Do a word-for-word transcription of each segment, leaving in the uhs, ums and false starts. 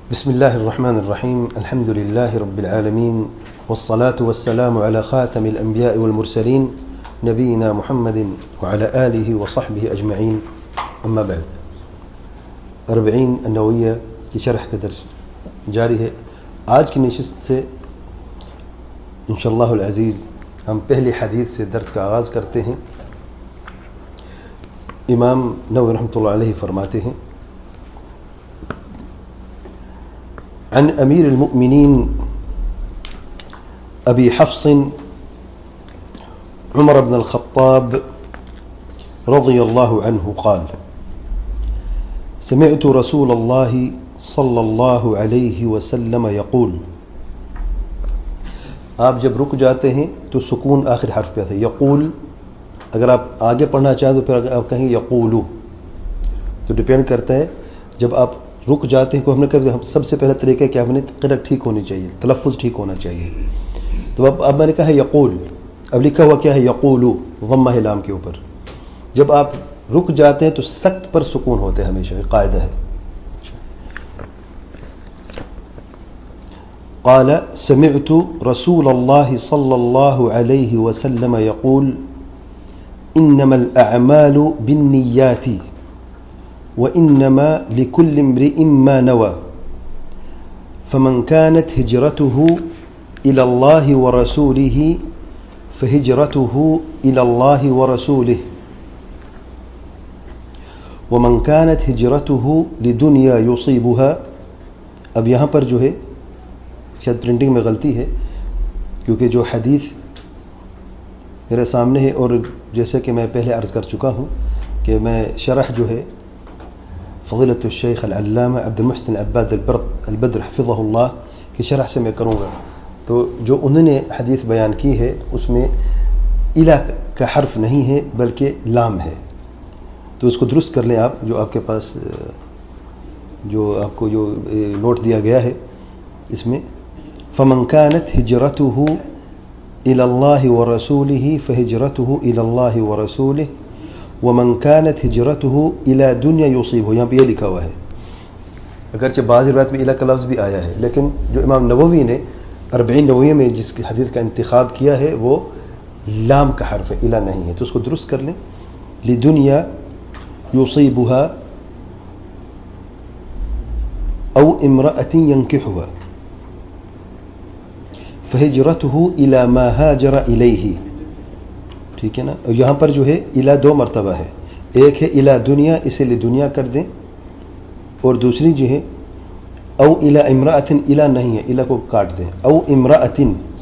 بسم الله الرحمن الرحيم. الحمد لله رب العالمين، والصلاة والسلام على خاتم الأنبياء والمرسلين نبينا محمد وعلى آله وصحبه أجمعين. أما بعد، أربعين النووية کی شرح کا درس جاری ہے. آج کی نشست سے انشاءاللہ العزیز ہم پہلی حدیث سے درس کا آغاز کرتے ہیں. امام نووی رحمۃ اللہ علیہ فرماتے ہیں: عن امیر المؤمنین ابی حفص عمر بن الخطاب رضی اللہ عنہ قال: سمعت رسول اللہ صلی اللہ علیہ وسلم یقول. آپ جب رک جاتے ہیں تو سکون آخر حرف پہ آتا ہے. یقول اگر آپ آگے پڑھنا چاہیں تو پھر اگر آپ کہیں یقولو تو ڈپینڈ کرتا ہے. جب آپ رک جاتے ہیں کو ہم نے کہا سب سے پہلا طریقہ کیا ہم نے قرأت ٹھیک ہونی چاہیے، تلفظ ٹھیک ہونا چاہیے. تو اب اب میں نے کہا ہے یقول، اب لکھا ہوا کیا ہے یقولو ضمہ ہے لام کے اوپر. جب آپ رک جاتے ہیں تو سخت پر سکون ہوتے ہیں ہمیشہ، قاعدہ ہے. قال سمعت رسول اللہ صلی اللہ علیہ وسلم یقول انما الاعمال بالنیات وانما لكل امرئ ما نوى فمن كانت هجرته الى الله ورسوله فهجرته الى الله ورسوله ومن كانت هجرته لدنيا يصيبها. اب یہاں پر جو ہے شاید پرنٹنگ میں غلطی ہے کیونکہ جو حدیث میرے سامنے ہے اور جیسے کہ میں پہلے عرض کر چکا ہوں کہ میں شرح جو ہے فضیلۃ الشیخ العلامہ عبد المحسن عباد البدر حفظہ اللہ کی شرح سے میں کروں گا. تو جو انہوں نے حدیث بیان کی ہے اس میں الا کا حرف نہیں ہے بلکہ لام ہے. تو اس کو درست کر لیں آپ. جو آپ کے پاس جو آپ کو جو نوٹ دیا گیا ہے اس میں فمن كانت هجرته إلى الله ورسوله فهجرته إلى الله ورسوله ومن كانت هجرته إلى دنيا يصيبه. یہاں پہ یہ لکھا ہوا ہے، اگرچہ بعض روایت میں الہ کا لفظ بھی آیا ہے لیکن جو امام نووی نے اربعین نوویہ میں جس کی حدیث کا انتخاب کیا ہے وہ لام کا حرف ہے، الہ نہیں ہے. تو اس کو درست کر لیں. لدنیا يصيبها او امرأة ينكحها فہجرته الى ما هاجر الیہ. ٹھیک ہے نا. اور یہاں پر جو ہے الى دو مرتبہ ہے، ایک ہے الى دنیا، اسے لے دنیا کر دیں، اور دوسری جو ہے او الى امرأة، الى نہیں ہے، الى کو کاٹ دیں. او امرأة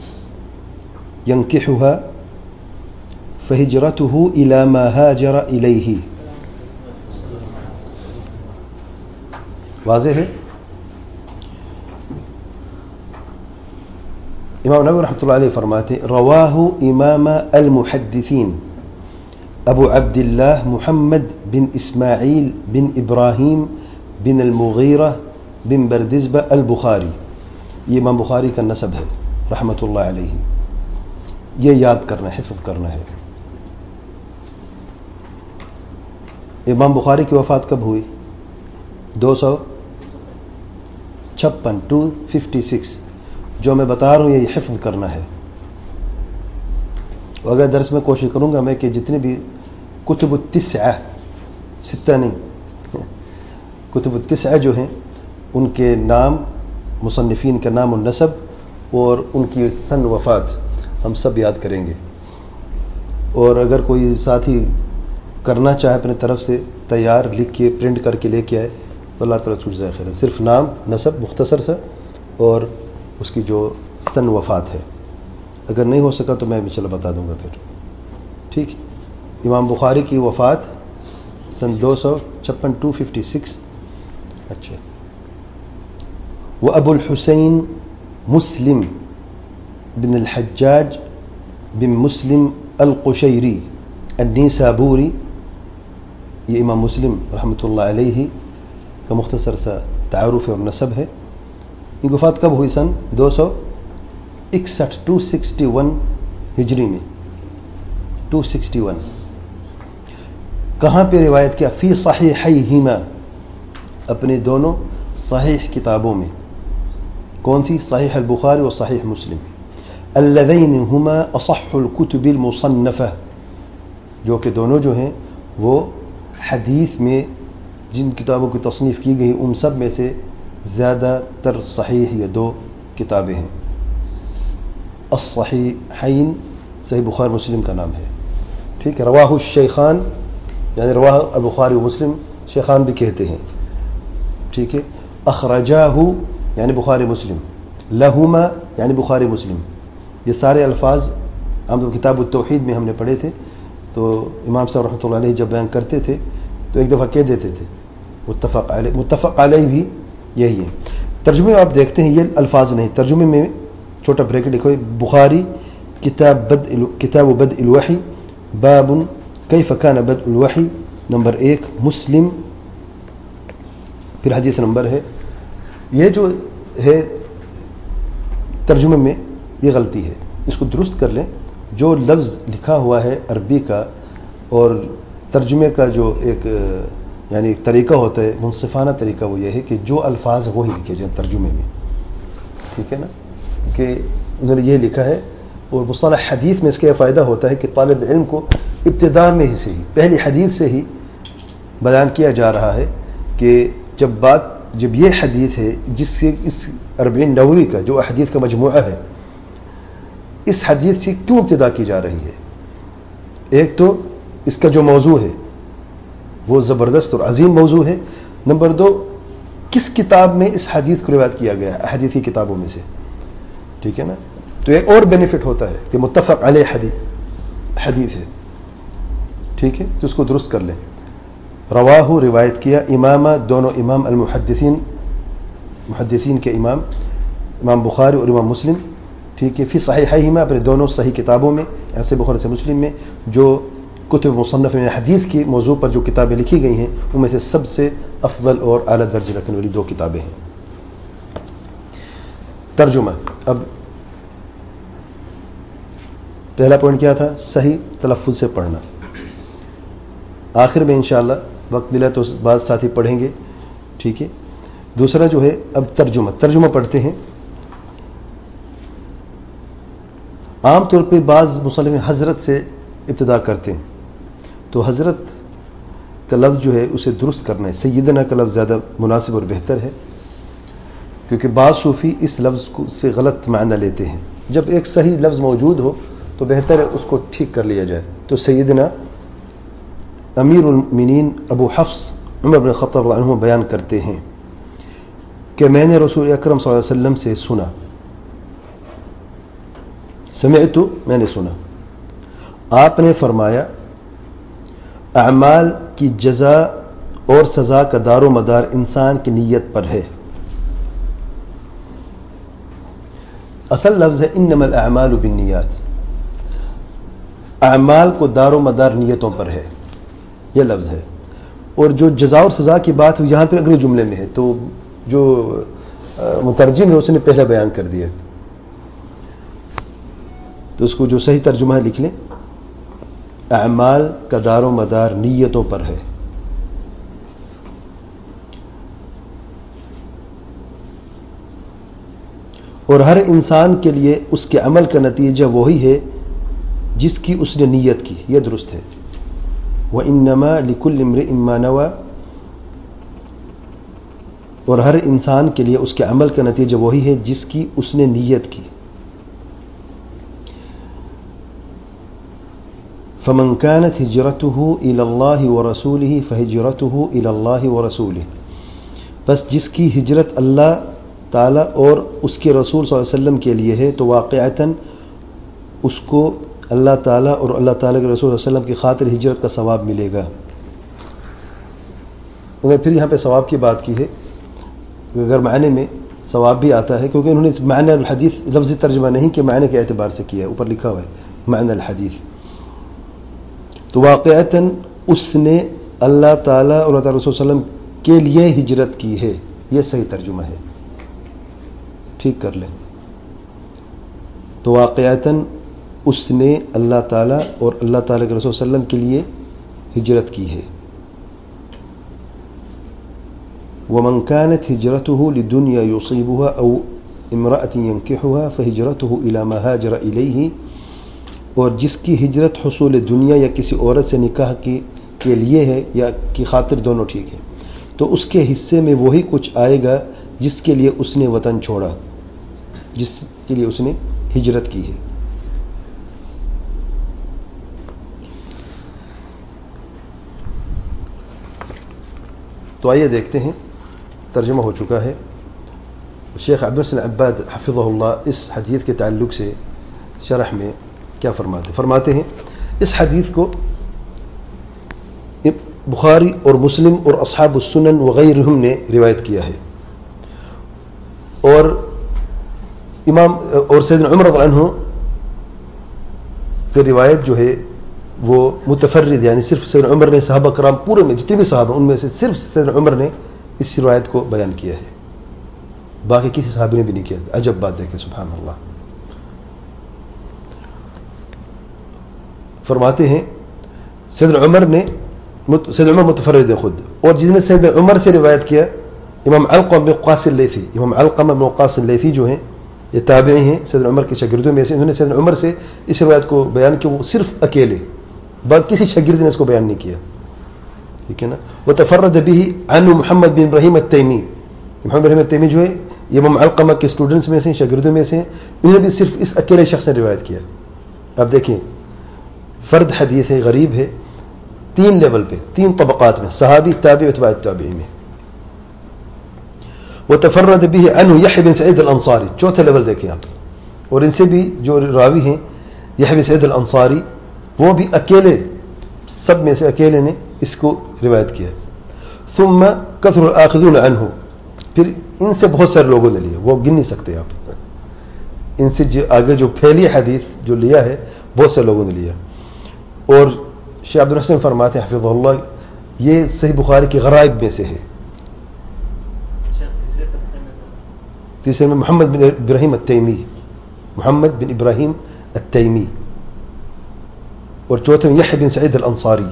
ينكحها فہجرته الى ما هاجر الیہ. واضح ہے. امام نووی رحمۃ اللہ علیہ فرماتے رواہ امام المحدثین ابو عبد اللہ محمد بن اسماعیل بن ابراہیم بن المغیرہ بن بردزبہ البخاری. یہ امام بخاری کا نسب ہے رحمۃ اللہ علیہ. یہ یاد کرنا، حفظ کرنا ہے. امام بخاری کی وفات کب ہوئی؟ دو سو چھپن ٹو ففٹی سکس. جو میں بتا رہا ہوں یہ حفظ کرنا ہے. اگر درس میں کوشش کروں گا میں کہ جتنے بھی کتب التسعہ، ستہ نہیں، کتب التسعہ جو ہیں ان کے نام، مصنفین کا نام و نسب اور ان کی سن وفات ہم سب یاد کریں گے. اور اگر کوئی ساتھی کرنا چاہے اپنے طرف سے تیار لکھ کے پرنٹ کر کے لے کے آئے تو اللہ تعالیٰ چھوٹ جائے خیر. صرف نام نسب مختصر سا اور اس کی جو سن وفات ہے. اگر نہیں ہو سکا تو میں بھی چلو بتا دوں گا پھر. ٹھیک. امام بخاری کی وفات سن دو سو چھپن ٹو ففٹی سکس. اچھا. وہ ابو الحسین مسلم بن الحجاج بن مسلم القشیری النیسابوری. یہ امام مسلم رحمۃ اللہ علیہ کا مختصر سا تعارف اور نسب ہے. ان کی وفات کب ہوئی؟ سن دو سو اکسٹھ ٹو سکسٹی ون ہجری میں. Two sixty one. کہاں پہ روایت کیا؟ فی صحیحیہما، اپنے دونوں صحیح کتابوں میں. کون سی؟ صحیح البخاری اور صحیح مسلم. اللذین ہما اصح الکتب المصنفہ، جو کہ دونوں جو ہیں وہ حدیث میں جن کتابوں کی تصنیف کی گئی ان سب میں سے زیادہ تر صحیح یہ دو کتابیں ہیں. الصحیحین صحیح بخاری مسلم کا نام ہے. ٹھیک ہے. رواہ الشیخان یعنی رواہ البخاری و مسلم، شیخان بھی کہتے ہیں. ٹھیک ہے. اخرجاہ یعنی بخاری مسلم، لہما یعنی بخاری مسلم. یہ سارے الفاظ ہم کتاب التوحید میں ہم نے پڑھے تھے. تو امام صاحب رحمۃ اللہ علیہ جب بیان کرتے تھے تو ایک دفعہ کہہ دیتے تھے متفق علیہ. متفق علیہ بھی یہی ہے. ترجمے میں آپ دیکھتے ہیں یہ الفاظ نہیں. ترجمے میں چھوٹا بریکٹ لکھو، بخاری کتاب بدء کتاب بدء الوحی باب کیف کان بدء الوحی نمبر ایک. مسلم پھر حدیث نمبر ہے. یہ جو ہے ترجمے میں یہ غلطی ہے، اس کو درست کر لیں. جو لفظ لکھا ہوا ہے عربی کا اور ترجمے کا جو ایک یعنی طریقہ ہوتا ہے منصفانہ طریقہ، وہ یہ ہے کہ جو الفاظ وہی لکھے جائیں ترجمے میں. ٹھیک ہے نا، کہ انہوں نے یہ لکھا ہے. اور مصطلح حدیث میں اس کا یہ فائدہ ہوتا ہے کہ طالب علم کو ابتداء میں ہی سے ہی پہلی حدیث سے ہی بیان کیا جا رہا ہے کہ جب بات جب یہ حدیث ہے جس سے اس اربعین نووی کا جو احادیث کا مجموعہ ہے، اس حدیث سے کیوں ابتدا کی جا رہی ہے. ایک تو اس کا جو موضوع ہے وہ زبردست اور عظیم موضوع ہے. نمبر دو، کس کتاب میں اس حدیث کو روایت کیا گیا ہے احادیث کی کتابوں میں سے. ٹھیک ہے نا. تو ایک اور بینیفٹ ہوتا ہے کہ متفق علیہ حدیث حدیث ہے. ٹھیک ہے. تو اس کو درست کر لیں. رواہ روایت کیا، امامہ دونوں امام المحدثین محدثین کے امام امام بخاری اور امام مسلم. ٹھیک ہے. فی صحیحیہما اپنے دونوں صحیح کتابوں میں، ایسے بخاری سے مسلم میں جو کتب مصنف میں حدیث کی موضوع پر جو کتابیں لکھی گئی ہیں ان میں سے سب سے افضل اور اعلیٰ درجے رکھنے والی دو کتابیں ہیں. ترجمہ. اب پہلا پوائنٹ کیا تھا؟ صحیح تلفظ سے پڑھنا. آخر میں انشاءاللہ وقت ملا تو بعض ساتھی پڑھیں گے. ٹھیک ہے. دوسرا جو ہے اب ترجمہ. ترجمہ پڑھتے ہیں. عام طور پہ بعض مصنف حضرت سے ابتدا کرتے ہیں، تو حضرت کا لفظ جو ہے اسے درست کرنا ہے. سیدنا کا لفظ زیادہ مناسب اور بہتر ہے، کیونکہ بعض صوفی اس لفظ کو سے غلط معنی لیتے ہیں. جب ایک صحیح لفظ موجود ہو تو بہتر ہے اس کو ٹھیک کر لیا جائے. تو سیدنا امیر المؤمنین ابو حفص عمر بن خطاب رضی اللہ عنہ بیان کرتے ہیں کہ میں نے رسول اکرم صلی اللہ علیہ وسلم سے سنا. سمعت میں نے سنا. آپ نے فرمایا اعمال کی جزا اور سزا کا دار و مدار انسان کی نیت پر ہے. اصل لفظ ہے انما الاعمال بالنیات. اعمال کو دار و مدار نیتوں پر ہے، یہ لفظ ہے. اور جو جزا اور سزا کی بات یہاں پہ اگلے جملے میں ہے، تو جو مترجم ہے اس نے پہلے بیان کر دیا. تو اس کو جو صحیح ترجمہ ہے لکھ لیں، اعمال کا دار و مدار نیتوں پر ہے. اور ہر انسان کے لیے اس کے عمل کا نتیجہ وہی ہے جس کی اس نے نیت کی. یہ درست ہے. وَإِنَّمَا لِكُلِّ امْرِئٍ مَّا نَوَىٰ. اور ہر انسان کے لیے اس کے عمل کا نتیجہ وہی ہے جس کی اس نے نیت کی. فمن كانت هجرته إلى الله ورسوله فهجرته إلى الله ورسوله. بس جس کی ہجرت اللہ تعالی اور اس کے رسول صلی اللہ علیہ وسلم کے لیے ہے تو واقعتاً اس کو اللہ تعالی اور اللہ تعالی کے رسول صلی اللہ علیہ وسلم کی خاطر ہجرت کا ثواب ملے گا. مگر پھر یہاں پہ ثواب کی بات کی ہے، اگر معنی میں ثواب بھی آتا ہے، کیونکہ انہوں نے معنی الحدیث لفظی ترجمہ نہیں کہ معنی کے اعتبار سے کیا ہے. اوپر لکھا ہوا ہے معنی الحدیث. تو واقعتاً اس نے اللہ تعالیٰ اور اللہ تعالیٰ رسول صلی اللہ علیہ وسلم کے لیے ہجرت کی ہے. یہ صحیح ترجمہ ہے. ٹھیک کر لیں. تو واقعتاً اس نے اللہ تعالیٰ اور اللہ تعالیٰ کے رسول صلی اللہ علیہ وسلم کے لیے ہجرت کی ہے. ومن كانت هجرته لدنيا يصيبها أو امرأة ينكحها فهجرته إلى ما هاجر إليه، اور جس کی ہجرت حصول دنیا یا کسی عورت سے نکاح کی کے لیے ہے یا کی خاطر، دونوں ٹھیک ہے، تو اس کے حصے میں وہی کچھ آئے گا جس کے لیے اس نے وطن چھوڑا، جس کے لیے اس نے ہجرت کی ہے۔ تو آئیے دیکھتے ہیں، ترجمہ ہو چکا ہے۔ شیخ عبد الحسن عباد حفظہ اللہ اس حدیث کے تعلق سے شرح میں کیا فرماتے فرماتے ہیں اس حدیث کو بخاری اور مسلم اور اصحاب السنن وغیرہم نے روایت کیا ہے، اور امام اور سیدنا عمر رضی اللہ عنہ سے روایت جو ہے وہ متفرد، یعنی صرف سیدنا عمر نے، صحابہ کرام پورے میں جتنے بھی صحابہ ان میں سے صرف سیدنا عمر نے اس روایت کو بیان کیا ہے، باقی کسی صحابی نے بھی نہیں کیا۔ عجب بات دیکھیں، سبحان اللہ۔ فرماتے ہیں سیدنا عمر نے سیدنا عمر متفرد ہے خود، اور جس نے سیدنا عمر سے روایت کیا امام علقمہ بن وقاص اللیثی، امام علقمہ بن وقاص اللیثی جو ہیں یہ تابعی ہیں، سیدنا عمر کے شاگردوں میں سے، انہوں نے سیدنا عمر سے اس روایت کو بیان کیا، وہ صرف اکیلے، باقی کسی شاگرد نے اس کو بیان نہیں کیا، ٹھیک ہے نا۔ وتفرد به عنه محمد بن ابراہیم التیمی، محمد بن ابراہیم التیمی جو ہے یہ امام علقمہ کے اسٹوڈنٹس میں سے، شاگردوں میں سے، انہوں نے بھی صرف اس اکیلے شخص نے روایت کیا۔ اب دیکھیں فرد حدیث ہے، غریب ہے، تین لیول پہ، تین طبقات میں، صحابی، تابعی، اتباع التابعین میں۔ وتفرد به عنه يحيى بن سعيد الانصاری، چوتھا لیول دیکھیں آپ، اور ان سے بھی جو راوی ہیں یحییٰ بن سعید الانصاری، وہ بھی اکیلے، سب میں سے اکیلے نے اس کو روایت کیا۔ ثم كثر الاخذون عنه، پھر ان سے بہت سارے لوگوں نے لیا، وہ گن نہیں سکتے آپ، ان سے جو آگے جو پھیلی حدیث جو لیا ہے بہت سے لوگوں نے لیا۔ اور شیخ عبد الحسن فرماتے ہیں حفظہ اللہ یہ صحیح بخاری کی غرائب میں سے ہے۔ تیسرے میں محمد بن ابراہیم التیمی، محمد بن ابراہیم التیمی، اور چوتھے میں یحییٰ بن سعید الانصاری،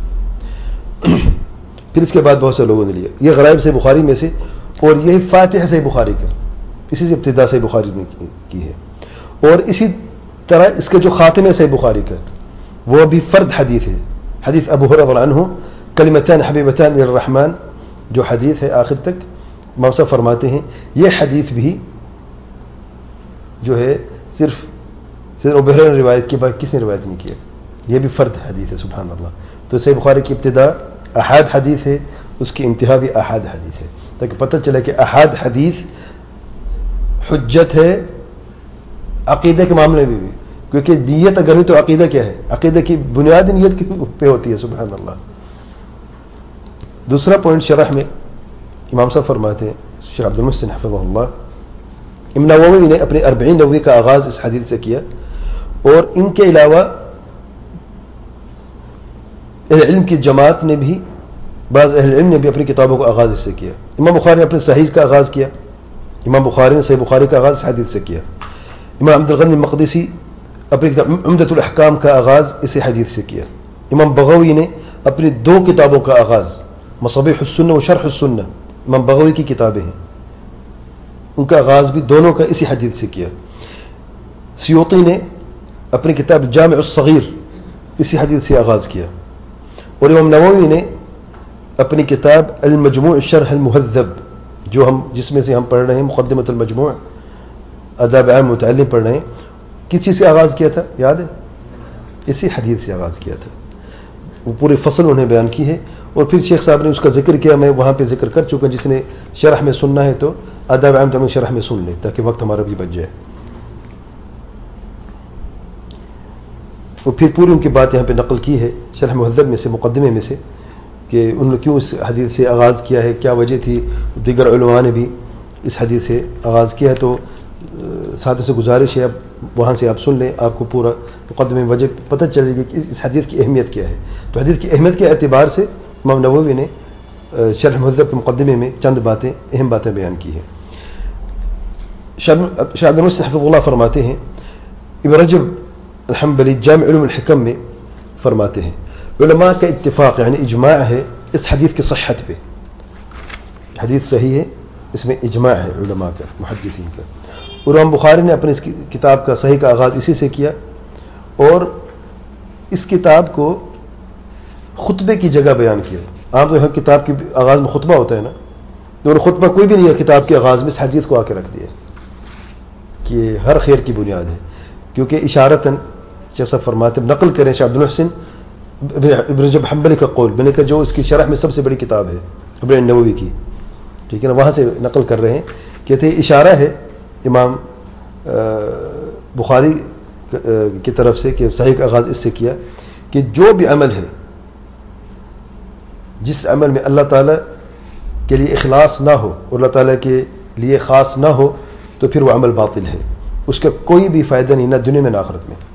پھر اس کے بعد بہت سے لوگوں نے لیا۔ یہ غرائب سے بخاری میں سے، اور یہ فاتحہ سے بخاری کا، اسی سے ابتدا سے بخاری میں کی ہے، اور اسی طرح اس کے جو خاتمے سے بخاری کا وہ بھی فرد حدیث ہے، حدیث ابو ہریرہ رضی اللہ عنہ کلمتان حبیبتان الی الرحمن، جو حدیث ہے آخر تک موصف فرماتے ہیں یہ حدیث بھی جو ہے صرف سیدنا ابو ہریرہ نے روایت کی، باقی کسی نے روایت نہیں کیا، یہ بھی فرد حدیث ہے، سبحان اللہ۔ تو صحیح بخاری کی ابتدا احاد حدیث ہے، اس کی انتہا بھی احاد حدیث ہے، تاکہ پتہ چلے کہ احاد حدیث حجت ہے عقیدہ کے معاملے میں بھی، کیونکہ نیت اگر ہوئی تو عقیدہ کیا ہے، عقیدہ کی بنیاد نیت پہ ہوتی ہے، سبحان اللہ۔ دوسرا پوائنٹ شرح میں امام صاحب فرماتے ہیں شیخ عبد المحسن حفظہ اللہ، امام نووی نے اپنے اربعین نووی کا آغاز اس حدیث سے کیا، اور ان کے علاوہ اہل علم کی جماعت نے بھی، بعض اہل علم نے بھی اپنی کتابوں کا آغاز اس سے کیا۔ امام بخاری نے اپنے صحیح کا آغاز کیا، امام بخاری نے صحیح بخاری کا آغاز اس حدیث سے کیا۔ امام عبد الغنی مقدسی اپنی کتاب عمدۃ الاحکام کا آغاز اسی حدیث سے کیا۔ امام بغوی نے اپنی دو کتابوں کا آغاز، مصابیح السنہ و شرح السنہ، امام بغوی کی کتابیں ہیں، ان کا آغاز بھی دونوں کا اسی حدیث سے کیا۔ سیوطی نے اپنی کتاب جامع الصغیر اسی حدیث سے آغاز کیا، اور امام نووی نے اپنی کتاب المجموع شرح المہذب، جو ہم جس میں سے ہم پڑھ رہے ہیں مقدمۃ المجموع، آداب عام متعلم پڑھ رہے ہیں، کس چیز سے آغاز کیا تھا یاد ہے؟ اسی حدیث سے آغاز کیا تھا، وہ پورے فصل انہیں بیان کی ہے، اور پھر شیخ صاحب نے اس کا ذکر کیا، میں وہاں پہ ذکر کر چکا، جس نے شرح میں سننا ہے تو آداب عام تمہیں شرح میں سن لیں تاکہ وقت ہمارا بھی بچ جائے۔ وہ پھر پوری ان کی بات یہاں پہ نقل کی ہے شرح مہذب میں سے، مقدمے میں سے، کہ انہوں نے کیوں اس حدیث سے آغاز کیا ہے، کیا وجہ تھی، دیگر علماء نے بھی اس حدیث سے آغاز کیا ہے۔ تو ساتھوں سے گزارش ہے اب وہاں سے آپ سن لیں، آپ کو پورا مقدمے میں وجہ پتہ چلے گی کہ اس حدیث کی اہمیت کیا ہے۔ تو حدیث کی اہمیت کے اعتبار سے امام نووی نے شرح مہذب کے مقدمے میں چند باتیں، اہم باتیں بیان کی ہیں۔ شاہ عبد المحسن حفظہ اللہ فرماتے ہیں، ابن رجب الحنبلی جامع علوم الحکم میں فرماتے ہیں علماء کا اتفاق یعنی اجماع ہے اس حدیث کی صحت پہ، حدیث صحیح ہے، اس میں اجماع ہے علماء کا، محدثین کا. اور امام بخاری نے اپنی اس کتاب کا صحیح کا آغاز اسی سے کیا، اور اس کتاب کو خطبے کی جگہ بیان کیا. عام طور پر کتاب کے آغاز میں خطبہ ہوتا ہے نا، اور خطبہ کوئی بھی نہیں ہے کتاب کے آغاز میں، اس حدیث کو آ کے رکھ دیا کہ ہر خیر کی بنیاد ہے. کیونکہ اشارتاً جیسا فرماتے نقل کریں شاہ عبد الحسن ابن رجب حنبلی کا قول، میں نے کہا جو اس کی شرح میں سب سے بڑی کتاب ہے ابن النووی کی، ٹھیک ہے نا، وہاں سے نقل کر رہے ہیں. کہتے ہیں اشارہ ہے امام بخاری کی طرف سے کہ صحیح کا آغاز اس سے کیا کہ جو بھی عمل ہے جس عمل میں اللہ تعالیٰ کے لیے اخلاص نہ ہو اور اللہ تعالیٰ کے لیے خاص نہ ہو تو پھر وہ عمل باطل ہے، اس کا کوئی بھی فائدہ نہیں، نہ دنیا میں نہ آخرت میں.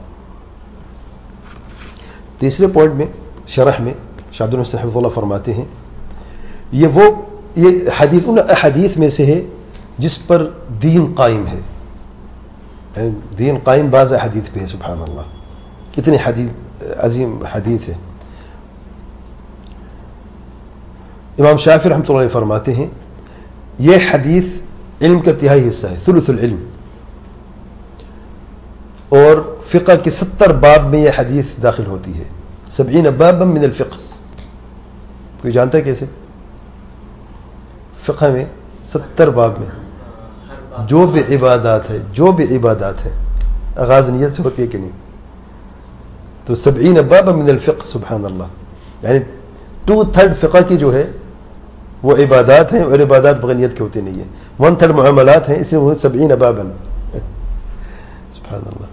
تیسرے پوائنٹ میں شرح میں شاہ عبد الحسن حفظہ اللہ فرماتے ہیں یہ وہ یہ حدیث ان احادیث میں سے ہے جس پر دین قائم ہے. دین قائم بعض حدیث پہ ہے، سبحان اللہ کتنی حدیث عظیم حدیث ہے. امام شافعی رحمۃ اللہ علیہ فرماتے ہیں یہ حدیث علم کا تہائی حصہ ہے، ثلث العلم، اور فقہ کے ستر باب میں یہ حدیث داخل ہوتی ہے. سبعین بابا من الفقہ، کوئی جانتا ہے کیسے؟ فقہ میں ستر باب میں جو بھی عبادات ہے جو بھی عبادات ہے آغاز نیت سے ہوتی ہے کہ نہیں، تو سبعین بابا من الفقہ، سبحان اللہ، یعنی ٹو تھرڈ فقہ کی جو ہے وہ عبادات ہیں، اور عبادات بغیر نیت کے ہوتی نہیں ہے. ون تھرڈ معاملات ہیں، اس لیے وہ سبعین بابا، سبحان اللہ.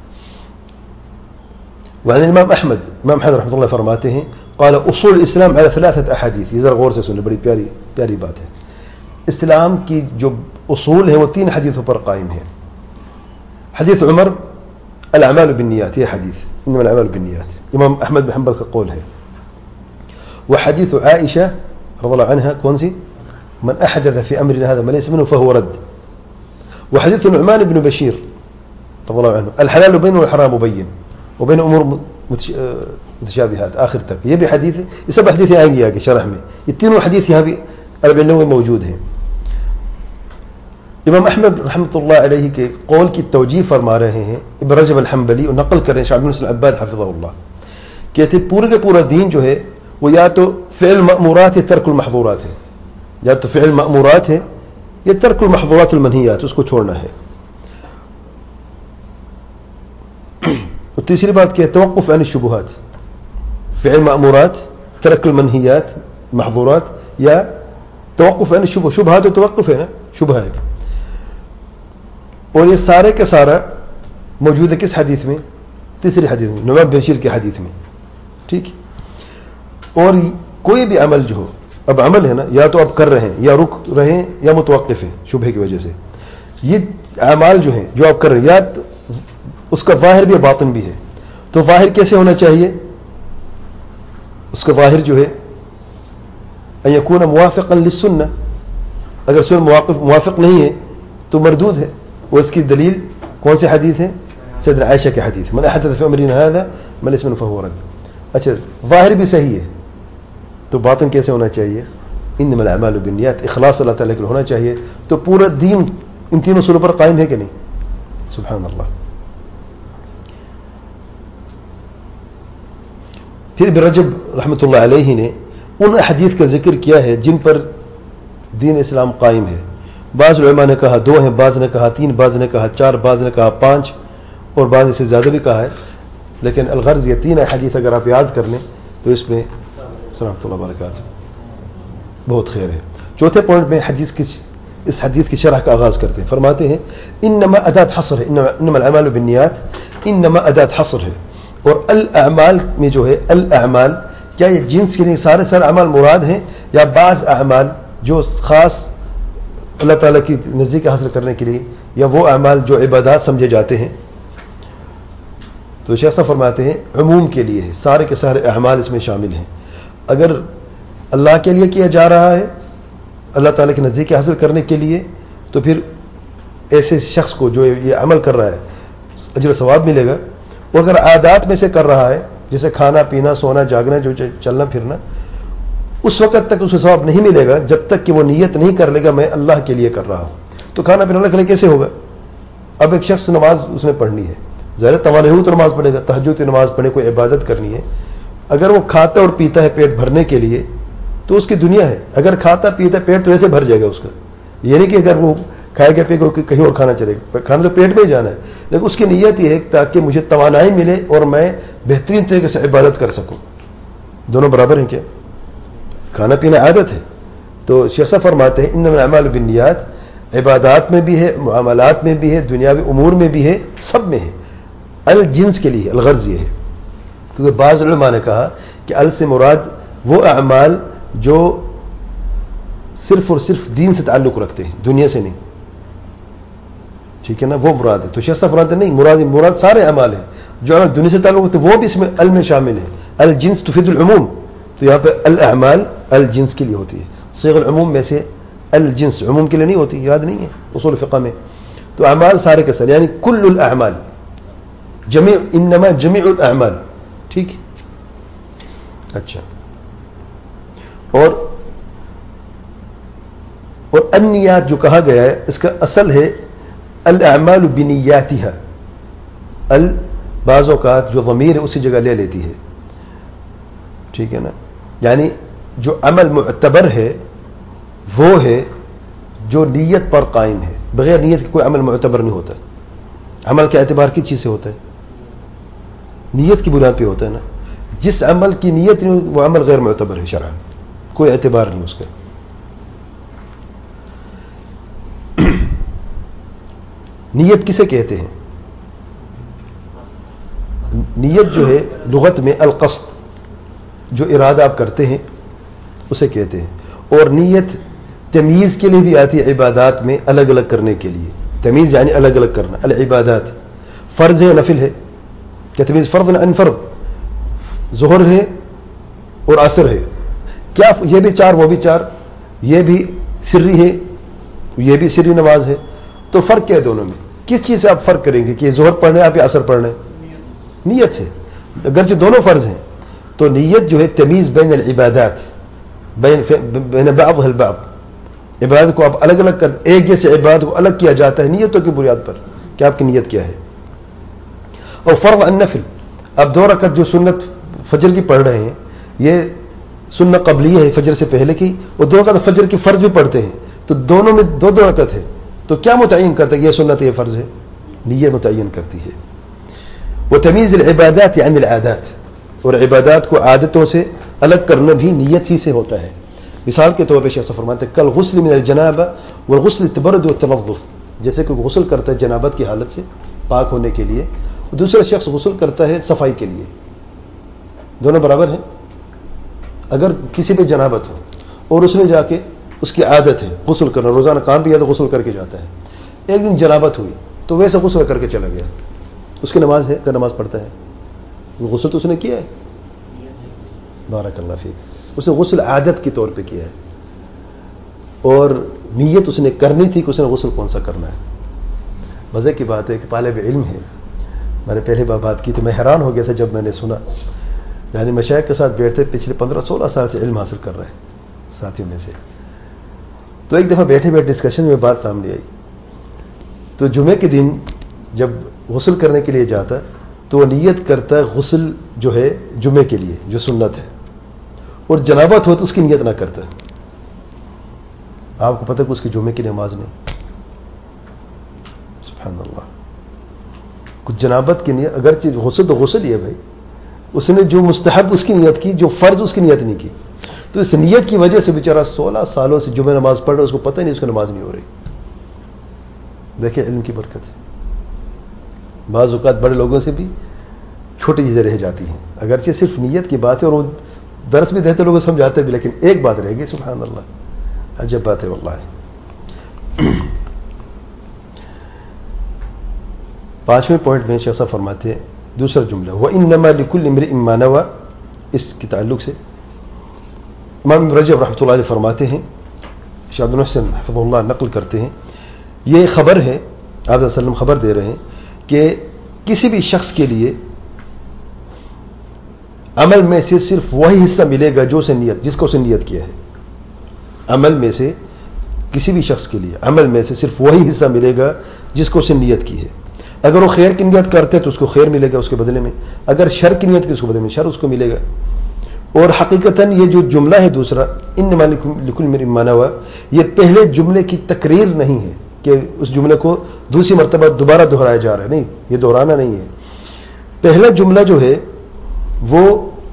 وعن الامام احمد، امام احمد رحمۃ اللہ فرماتے ہیں قال اصول الاسلام على ثلاثه احاديث. یہ ذرا غور سے سنیں، بڑی پیاری پیاری بات ہے. اسلام کی جو اصول ہے وہ تین حدیثوں پر قائم ہے. حدیث عمر الاعمال بالنیات، یہ حدیث انما الاعمال بالنیات امام احمد بن حنبل کا قول ہے. وحديث عائشة رضي الله عنها کون سی؟ من احدث في امرنا هذا ما ليس منه فهو رد. وحديث نعمان بن بشير رضي الله عنه الحلال بين والحرام بين وبين امور متشابهات آخر تک. یہ بھی حدیث ہے، یہ سب حدیثیں آئیں گی آگے شرح میں. یہ تینوں حدیث یہاں بھی اربع النووی موجود ہیں. امام احمد رحمۃ اللہ علیہ کے قول کی توجیہ فرما رہے ہیں ابن رجب الحنبلی، اور نقل کریں شاہ عبد الحسن العباد حفظہ اللہ، کہتے پورے کا پورا دین جو ہے وہ یا تو فعل مأمورات ہے، ترک المحظورات ہے، یا تو فعل مأمورات ہے یا ترک المحظورات المنہیات، اس کو چھوڑنا ہے. اور تیسری بات کیا ہے؟ توقف عن الشبہات، فعل مأمورات، ترک المنہیات محظورات، یا توقف عن الشبہ. شبہات تو توقف ہے نا، شبہ ہے. اور یہ سارے کا سارا موجود ہے کس حدیث میں؟ تیسری حدیث میں، نعمان بن بشیر کی حدیث میں، ٹھیک. اور کوئی بھی عمل جو ہو، اب عمل ہے نا، یا تو اب کر رہے ہیں یا رک رہے ہیں یا متوقف ہے شبہ کی وجہ سے. یہ اعمال جو ہیں جو آپ کر رہے ہیں، یا اس کا ظاہر بھی ہے باطن بھی ہے. تو ظاہر کیسے ہونا چاہیے؟ اس کا ظاہر جو ہے ان یکون موافقا للسنہ، اگر سنہ موافق نہیں ہے تو مردود ہے. اور اس کی دلیل کون سی حدیث ہے؟ سیدنا عائشہ کی حدیث، من احدث فی امرنا هذا ما ليس منه فهو رد. اچھا ظاہر بھی صحیح ہے تو باطن کیسے ہونا چاہیے؟ انما الاعمال بالنیات، اخلاص اللہ تعالیٰ کے لیے ہونا چاہیے. تو پورا دین ان تینوں اصولوں پر قائم ہے کہ نہیں؟ سبحان اللہ. پھر ابن رجب رحمۃ اللہ علیہ نے ان حدیث کا ذکر کیا ہے جن پر دین اسلام قائم ہے. بعض علماء نے کہا دو ہیں، بعض نے کہا تین، بعض نے کہا چار، بعض نے کہا پانچ، اور بعض سے زیادہ بھی کہا ہے. لیکن الغرض یہ تین حدیث اگر آپ یاد کر لیں تو اس میں سلامۃ اللہ وبرکاتہ بہت خیر ہے. چوتھے پوائنٹ میں حدیث کی اس حدیث کی شرح کا آغاز کرتے ہیں. فرماتے ہیں انما ادات حصر ہے، انما الاعمال بالنیات انما ادات حصر ہے. اور الاعمال میں جو ہے الاعمال، کیا یہ جنس کے لیے سارے سارے اعمال مراد ہیں، یا بعض اعمال جو خاص اللہ تعالیٰ کی نزدیک حاصل کرنے کے لیے، یا وہ اعمال جو عبادات سمجھے جاتے ہیں؟ تو شیخ صاحب فرماتے ہیں عموم کے لیے ہے، سارے کے سارے اعمال اس میں شامل ہیں. اگر اللہ کے لیے کیا جا رہا ہے، اللہ تعالیٰ کی نزدیک حاصل کرنے کے لیے، تو پھر ایسے شخص کو جو یہ عمل کر رہا ہے اجر و ثواب ملے گا. وہ اگر عادات میں سے کر رہا ہے، جیسے کھانا پینا سونا جاگنا جو چلنا پھرنا، اس وقت تک اسے ثواب نہیں ملے گا جب تک کہ وہ نیت نہیں کر لے گا میں اللہ کے لیے کر رہا ہوں. تو کھانا پینا اللہ کے لیے کیسے ہوگا؟ اب ایک شخص نماز اس نے پڑھنی ہے، ظاہر توانے ہو تو نماز پڑھے گا، تہجد کی نماز پڑھے، کوئی عبادت کرنی ہے. اگر وہ کھاتا اور پیتا ہے پیٹ بھرنے کے لیے تو اس کی دنیا ہے. اگر کھاتا پیتا ہے پیٹ تو ایسے بھر جائے گا اس کا، یہ نہیں کہ اگر وہ کھائے گا پی گا کہیں اور کھانا چلے گا، کھانا تو پیٹ میں ہی جانا ہے. لیکن اس کی نیت یہ ہے تاکہ مجھے توانائی ملے اور میں بہترین طریقے سے عبادت کر سکوں. دونوں برابر ہیں کیا؟ کھانا پینا عادت ہے. تو شیخ صاحب فرماتے ہیں انما الاعمال بالنیات، عبادات میں بھی ہے، معاملات میں بھی ہے، دنیاوی امور میں بھی ہے، سب میں ہے. الجنس کے لیے الغرض یہ ہے، کیونکہ بعض علماء نے کہا کہ ال سے مراد وہ اعمال جو صرف اور صرف دین سے تعلق رکھتے ہیں، دنیا سے نہیں. ٹھیک ہے نا، وہ مراد ہے. تو شیخ صاحب فرماتے نہیں، مراد مراد سارے اعمال ہیں جو اگر دنیا سے تعلق رکھتے ہیں وہ بھی اس میں ال میں شامل ہے. الجنس تفید العموم، تو یہاں پہ الاعمال الجنس کے لیے ہوتی ہے. صيغ العموم میں سے الجنس عموم کے لیے نہیں ہوتی، یاد نہیں ہے اصول فقہ میں. تو اعمال سارے کے سارے، یعنی کل الاعمال، جميع انما جميع الاعمال. ٹھیک ہے. اچھا، اور اور النیات جو کہا گیا ہے اس کا اصل ہے الاعمال بنیاتها. ال بعض اوقات جو ضمیر ہے اسی جگہ لے لیتی ہے. ٹھیک ہے نا، یعنی جو عمل معتبر ہے وہ ہے جو نیت پر قائم ہے. بغیر نیت کے کوئی عمل معتبر نہیں ہوتا. عمل کا اعتبار کس چیز سے ہوتا ہے؟ نیت کی بنیاد پہ ہوتا ہے نا. جس عمل کی نیت نہیں وہ عمل غیر معتبر ہے شرعاً، کوئی اعتبار نہیں اس کا. نیت کسے کہتے ہیں؟ نیت جو ہے لغت میں القصد، جو ارادہ آپ کرتے ہیں اسے کہتے ہیں. اور نیت تمیز کے لیے بھی آتی ہے عبادات میں الگ الگ کرنے کے لیے. تمیز یعنی الگ الگ کرنا. العبادات فرض ہے نفل ہے، کیا تمیز فرض عن فرض؟ ظہر ہے اور عصر ہے، کیا یہ بھی چار وہ بھی چار، یہ بھی سری ہے یہ بھی سری نماز ہے. تو فرق کیا ہے دونوں میں؟ کس چیز سے آپ فرق کریں گے کہ ظہر پڑھنے آپ یا عصر پڑھنے؟ نیت سے. اگرچہ دونوں فرض ہیں تو نیت جو ہے تمیز بین العبادات، بین بعضها البعض. عبادت کو آپ الگ الگ کر، ایک جیسے عبادت کو الگ کیا جاتا ہے نیتوں کی بنیاد پر کہ آپ کی نیت کیا ہے. اور فرض عن نفل، اب دو رکعت جو سنت فجر کی پڑھ رہے ہیں یہ سنت قبلی ہے فجر سے پہلے کی، اور دو رکعت فجر کی فرض بھی پڑھتے ہیں، تو دونوں میں دو دو رکعت ہے. تو کیا متعین کرتا ہے یہ سنت یہ فرض ہے؟ نیت متعین کرتی ہے. وہ تمیز العبادات عن العادات، اور عبادات کو عادتوں سے الگ کرنا بھی نیت ہی سے ہوتا ہے. مثال کے طور پہ شیخ فرماتے ہیں کل غسل من الجنابہ والغسل التبرد والتنظف، جیسے کہ غسل کرتا ہے جنابت کی حالت سے پاک ہونے کے لیے، اور دوسرا شخص غسل کرتا ہے صفائی کے لیے. دونوں برابر ہیں. اگر کسی پہ جنابت ہو اور اس نے جا کے اس کی عادت ہے غسل کرنا، روزانہ کام بھی ہے تو غسل کر کے جاتا ہے، ایک دن جنابت ہوئی تو ویسے غسل کر کے چلا گیا، اس کی نماز ہے کہ نماز پڑھتا ہے؟ غسل تو اس نے کیا ہے، بارک اللہ فیک، اس نے غسل عادت کے طور پہ کیا ہے، اور نیت اس نے کرنی تھی کہ اس نے غسل کون سا کرنا ہے. مزے کی بات ہے کہ طالب علم ہے، میں نے پہلے بار بات کی تھی، میں حیران ہو گیا تھا جب میں نے سنا، یعنی مشائخ کے ساتھ بیٹھتے پچھلے پندرہ سولہ سال سے علم حاصل کر رہے ہیں ساتھیوں میں سے. تو ایک دفعہ بیٹھے بیٹھے ڈسکشن میں بات سامنے آئی، تو جمعے کے دن جب غسل کرنے کے لیے جاتا تو وہ نیت کرتا ہے غسل جو ہے جمعے کے لیے جو سنت ہے، اور جنابت ہو تو اس کی نیت نہ کرتا. آپ کو پتہ کہ اس کی جمعے کی نماز نہیں. سبحان اللہ. کچھ جنابت کی نیت، اگرچہ غسل تو غسل ہی ہے بھائی، اس نے جو مستحب اس کی نیت کی، جو فرض اس کی نیت نہیں کی، تو اس نیت کی وجہ سے بیچارہ سولہ سالوں سے جمعہ نماز پڑھ رہا ہے، اس کو پتہ ہی نہیں اس کو نماز نہیں ہو رہی. دیکھیں علم کی برکت. بعض اوقات بڑے لوگوں سے بھی چھوٹی چیزیں رہ جاتی ہیں، اگرچہ صرف نیت کی بات ہے اور وہ درس بھی دیتے لوگ سمجھاتے بھی، لیکن ایک بات رہے گی. سبحان اللہ، عجب بات ہے واللہ. پانچویں پوائنٹ میں شیخ صاحب فرماتے ہیں دوسرا جملہ، وَإِنَّمَا لِكُلِّ امْرِئٍ مَّا نَوَىٰ، اس کے تعلق سے امام رجب رحمۃ اللہ علیہ فرماتے ہیں، شاہ عبد الحسن حفظہ اللہ نقل کرتے ہیں، یہ خبر ہے، آپ صلی اللہ علیہ وسلم خبر دے رہے ہیں کہ کسی بھی شخص کے لیے عمل میں سے صرف وہی حصہ ملے گا جو اسے نیت جس کو اسے نیت کیا ہے. عمل میں سے کسی بھی شخص کے لیے عمل میں سے صرف وہی حصہ ملے گا جس کو اسے نیت کی ہے. اگر وہ خیر کی نیت کرتے تو اس کو خیر ملے گا اس کے بدلے میں, اگر شر کی نیت کی اس کو بدلے میں شر اس کو ملے گا. اور حقیقتاً یہ جو جملہ ہے دوسرا انما لکل امرئ ما نوى, یہ پہلے جملے کی تقریر نہیں ہے کہ اس جملے کو دوسری مرتبہ دوبارہ دہرایا جا رہا ہے, نہیں, یہ دہرانا نہیں ہے. پہلا جملہ جو ہے وہ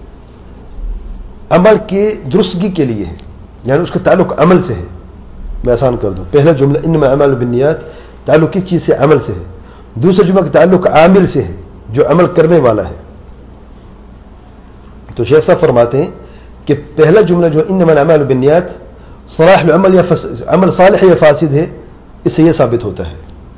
عمل کے درستگی کے لیے ہے, یعنی اس کا تعلق عمل سے ہے. میں آسان کر دوں, پہلا جملہ انما الاعمال بالنیات تعلق کس چیز سے؟ عمل سے ہے. دوسرا جملہ کا تعلق عامل سے ہے جو عمل کرنے والا ہے. تو شیخ صاحب فرماتے ہیں کہ پہلا جملہ جو انما الاعمال بالنیات صلاح العمل یا فس... عمل صالح یا فاسد ہے, اس سے یہ ثابت ہوتا ہے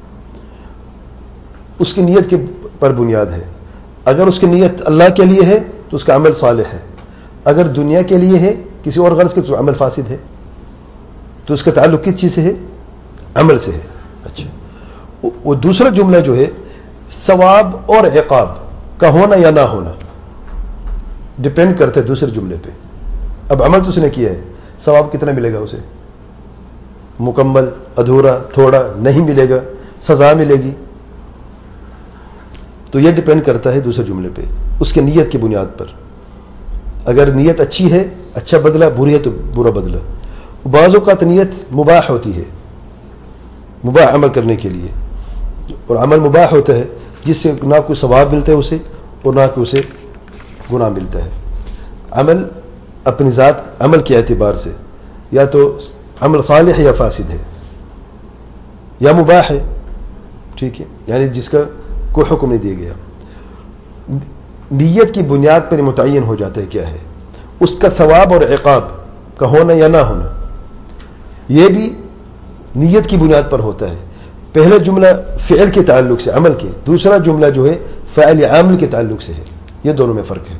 اس کی نیت کے پر بنیاد ہے. اگر اس کی نیت اللہ کے لیے ہے تو اس کا عمل صالح ہے, اگر دنیا کے لیے ہے کسی اور غرض کے تو عمل فاسد ہے. تو اس کا تعلق کس چیز سے ہے؟ عمل سے ہے. اچھا, وہ دوسرا جملہ جو ہے ثواب اور عقاب کا ہونا یا نہ ہونا ڈپینڈ کرتا ہے دوسرے جملے پہ. اب عمل تو اس نے کیا ہے, ثواب کتنا ملے گا اسے؟ مکمل, ادھورا, تھوڑا, نہیں ملے گا, سزا ملے گی. تو یہ ڈپینڈ کرتا ہے دوسرے جملے پہ اس کے نیت کی بنیاد پر. اگر نیت اچھی ہے اچھا بدلہ, بری ہے تو برا بدلہ. بعض اوقات نیت مباح ہوتی ہے, مباح عمل کرنے کے لیے, اور عمل مباح ہوتا ہے جس سے نہ کوئی ثواب ملتا ہے اسے اور نہ کوئی اسے گناہ ملتا ہے. عمل اپنی ذات عمل کے اعتبار سے یا تو عمل صالح یا فاسد ہے یا مباح ہے, ٹھیک ہے, یعنی جس کا کوئی حکم نہیں دیا گیا. نیت کی بنیاد پر متعین ہو جاتا ہے کیا ہے اس کا ثواب اور عقاب کا ہونا یا نہ ہونا. یہ بھی نیت کی بنیاد پر ہوتا ہے. پہلا جملہ فعل کے تعلق سے عمل کے, دوسرا جملہ جو ہے فعل عامل کے تعلق سے ہے. یہ دونوں میں فرق ہے.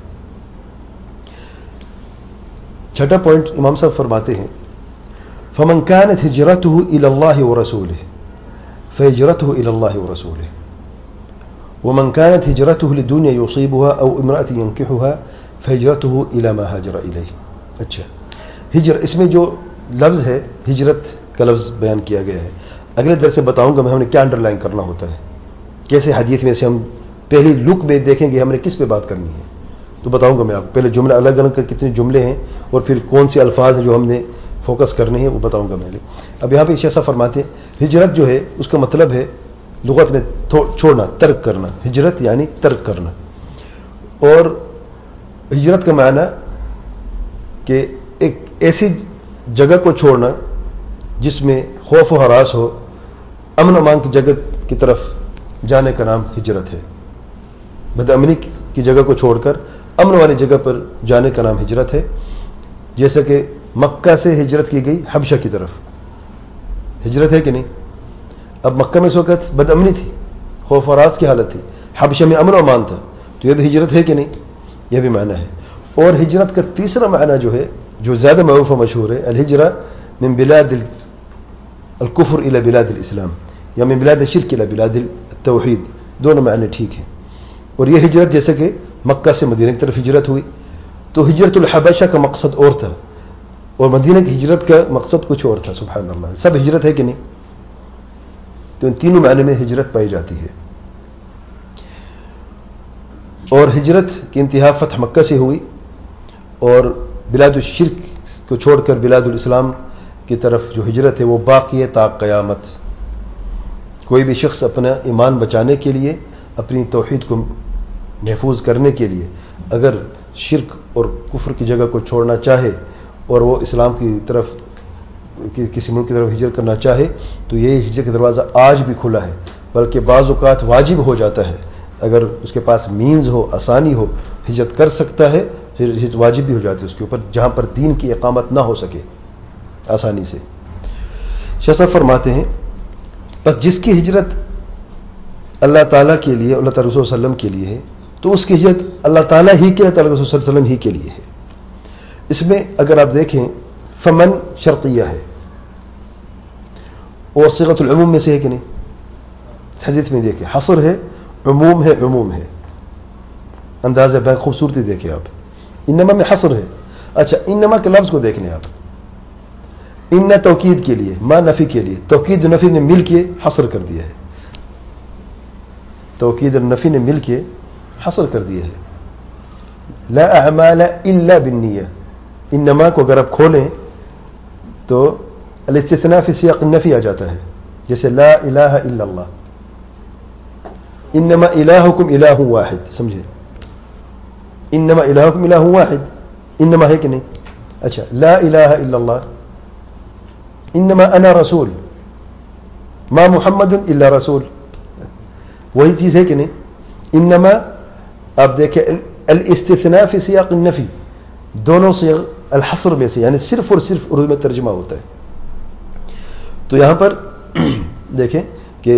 چھٹا پوائنٹ امام صاحب فرماتے ہیں فمن كانت هجرته الى الله ورسوله فهجرته الى الله ورسوله ومن كانت هجرته لدنيا يصيبها او امرأة ينكحها فهجرته الى ما هاجر اليه. اچھا, ہجر اس میں جو لفظ ہے ہجرت کا لفظ بیان کیا گیا ہے. اگلے درس سے بتاؤں گا میں ہم نے کیا انڈر لائن کرنا ہوتا ہے, کیسے حدیث میں سے ہم پہلی لک میں دیکھیں گے ہم نے کس پہ بات کرنی ہے, تو بتاؤں گا میں آپ کو. پہلے جملے الگ الگ کتنے جملے ہیں اور پھر کون سے الفاظ ہیں جو ہم نے فوکس کرنے ہیں وہ بتاؤں گا میں. اب یہاں پہ شیخ صاحب فرماتے ہیں ہجرت جو ہے اس کا مطلب ہے لغت میں چھوڑنا, ترک کرنا. ہجرت یعنی ترک کرنا. اور ہجرت کا معنی کہ ایک ایسی جگہ کو چھوڑنا جس میں خوف و ہراس ہو, امن و امان کی جگہ کی طرف جانے کا نام ہجرت ہے. بد امنی کی جگہ کو چھوڑ کر امن والی جگہ پر جانے کا نام ہجرت ہے. جیسے کہ مکہ سے ہجرت کی گئی حبشہ کی طرف, ہجرت ہے کہ نہیں؟ اب مکہ میں اس وقت بد امنی تھی, خوف و ہراس کی حالت تھی, حبشہ میں امن و امان تھا, تو یہ بھی ہجرت ہے کہ نہیں؟ یہ بھی معنی ہے. اور ہجرت کا تیسرا معنی جو ہے جو زیادہ معروف و مشہور ہے الہجرہ من بلاد الکفر الى بلاد الاسلام یا من بلاد الشرک الى بلاد التوحید. دونوں معنی ٹھیک ہیں. اور یہ ہجرت جیسے کہ مکہ سے مدینہ کی طرف ہجرت ہوئی تو ہجرت الحبشہ کا مقصد اور تھا اور مدینہ کی ہجرت کا مقصد کچھ اور تھا. سبحان اللہ, سب ہجرت ہے کہ نہیں؟ تو ان تینوں معنی میں ہجرت پائی جاتی ہے. اور ہجرت کی انتہا فتح مکہ سے ہوئی اور بلاد الشرک کو چھوڑ کر بلاد الاسلام کی طرف جو ہجرت ہے وہ باقی ہے تا قیامت. کوئی بھی شخص اپنا ایمان بچانے کے لیے, اپنی توحید کو محفوظ کرنے کے لیے اگر شرک اور کفر کی جگہ کو چھوڑنا چاہے اور وہ اسلام کی طرف کسی ملک کی طرف ہجرت کرنا چاہے تو یہ ہجرت کا دروازہ آج بھی کھلا ہے, بلکہ بعض اوقات واجب ہو جاتا ہے. اگر اس کے پاس مینز ہو, آسانی ہو, ہجرت کر سکتا ہے, پھر ہجرت واجب بھی ہو جاتی ہے اس کے اوپر جہاں پر دین کی اقامت نہ ہو سکے آسانی سے. شیخ صاحب فرماتے ہیں بس جس کی ہجرت اللہ تعالیٰ کے لیے, اللہ تعالیٰ رسول صلی اللہ علیہ وسلم کے لیے ہے تو اس کی ہجرت اللہ تعالیٰ ہی کے, اللہ تعالیٰ رسول صلی اللہ علیہ وسلم ہی کے لیے ہے. اس میں اگر آپ دیکھیں فمن شرطیہ ہے اور صيغۃ العموم میں سے ہے کہ نہیں؟ حدیث میں دیکھیں حصر ہے, عموم ہے, عموم ہے. انداز بیان خوبصورتی دیکھیں آپ. انما میں حصر ہے. اچھا انما کے لفظ کو دیکھ لیں آپ. ان توکید کے لیے، ما نفی کے لیے. توکید نفی نے مل کے حصر کر دیا ہے. توکید نفی نے مل کے حصر کر دیا ہے. لا اعمال الا بالنیہ. انما کو اگر آپ کھولیں تو الاستثناء فی سیاق النفی آ جاتا ہے، جیسے لا الہ الا اللہ. انما الہکم الہ واحد. سمجھے؟ انما الہکم الہ واحد. انما ہے کہ نہیں؟ اچھا لا الہ الا اللہ. انما انا رسول. ما محمد الا رسول. وہی چیز ہے کہ نہیں؟ انما آپ دیکھیں الاستثناء فی سیاق النفی دونوں سے الحصر میں سے، یعنی صرف اور صرف اردو میں ترجمہ ہوتا ہے. تو یہاں پر دیکھیں کہ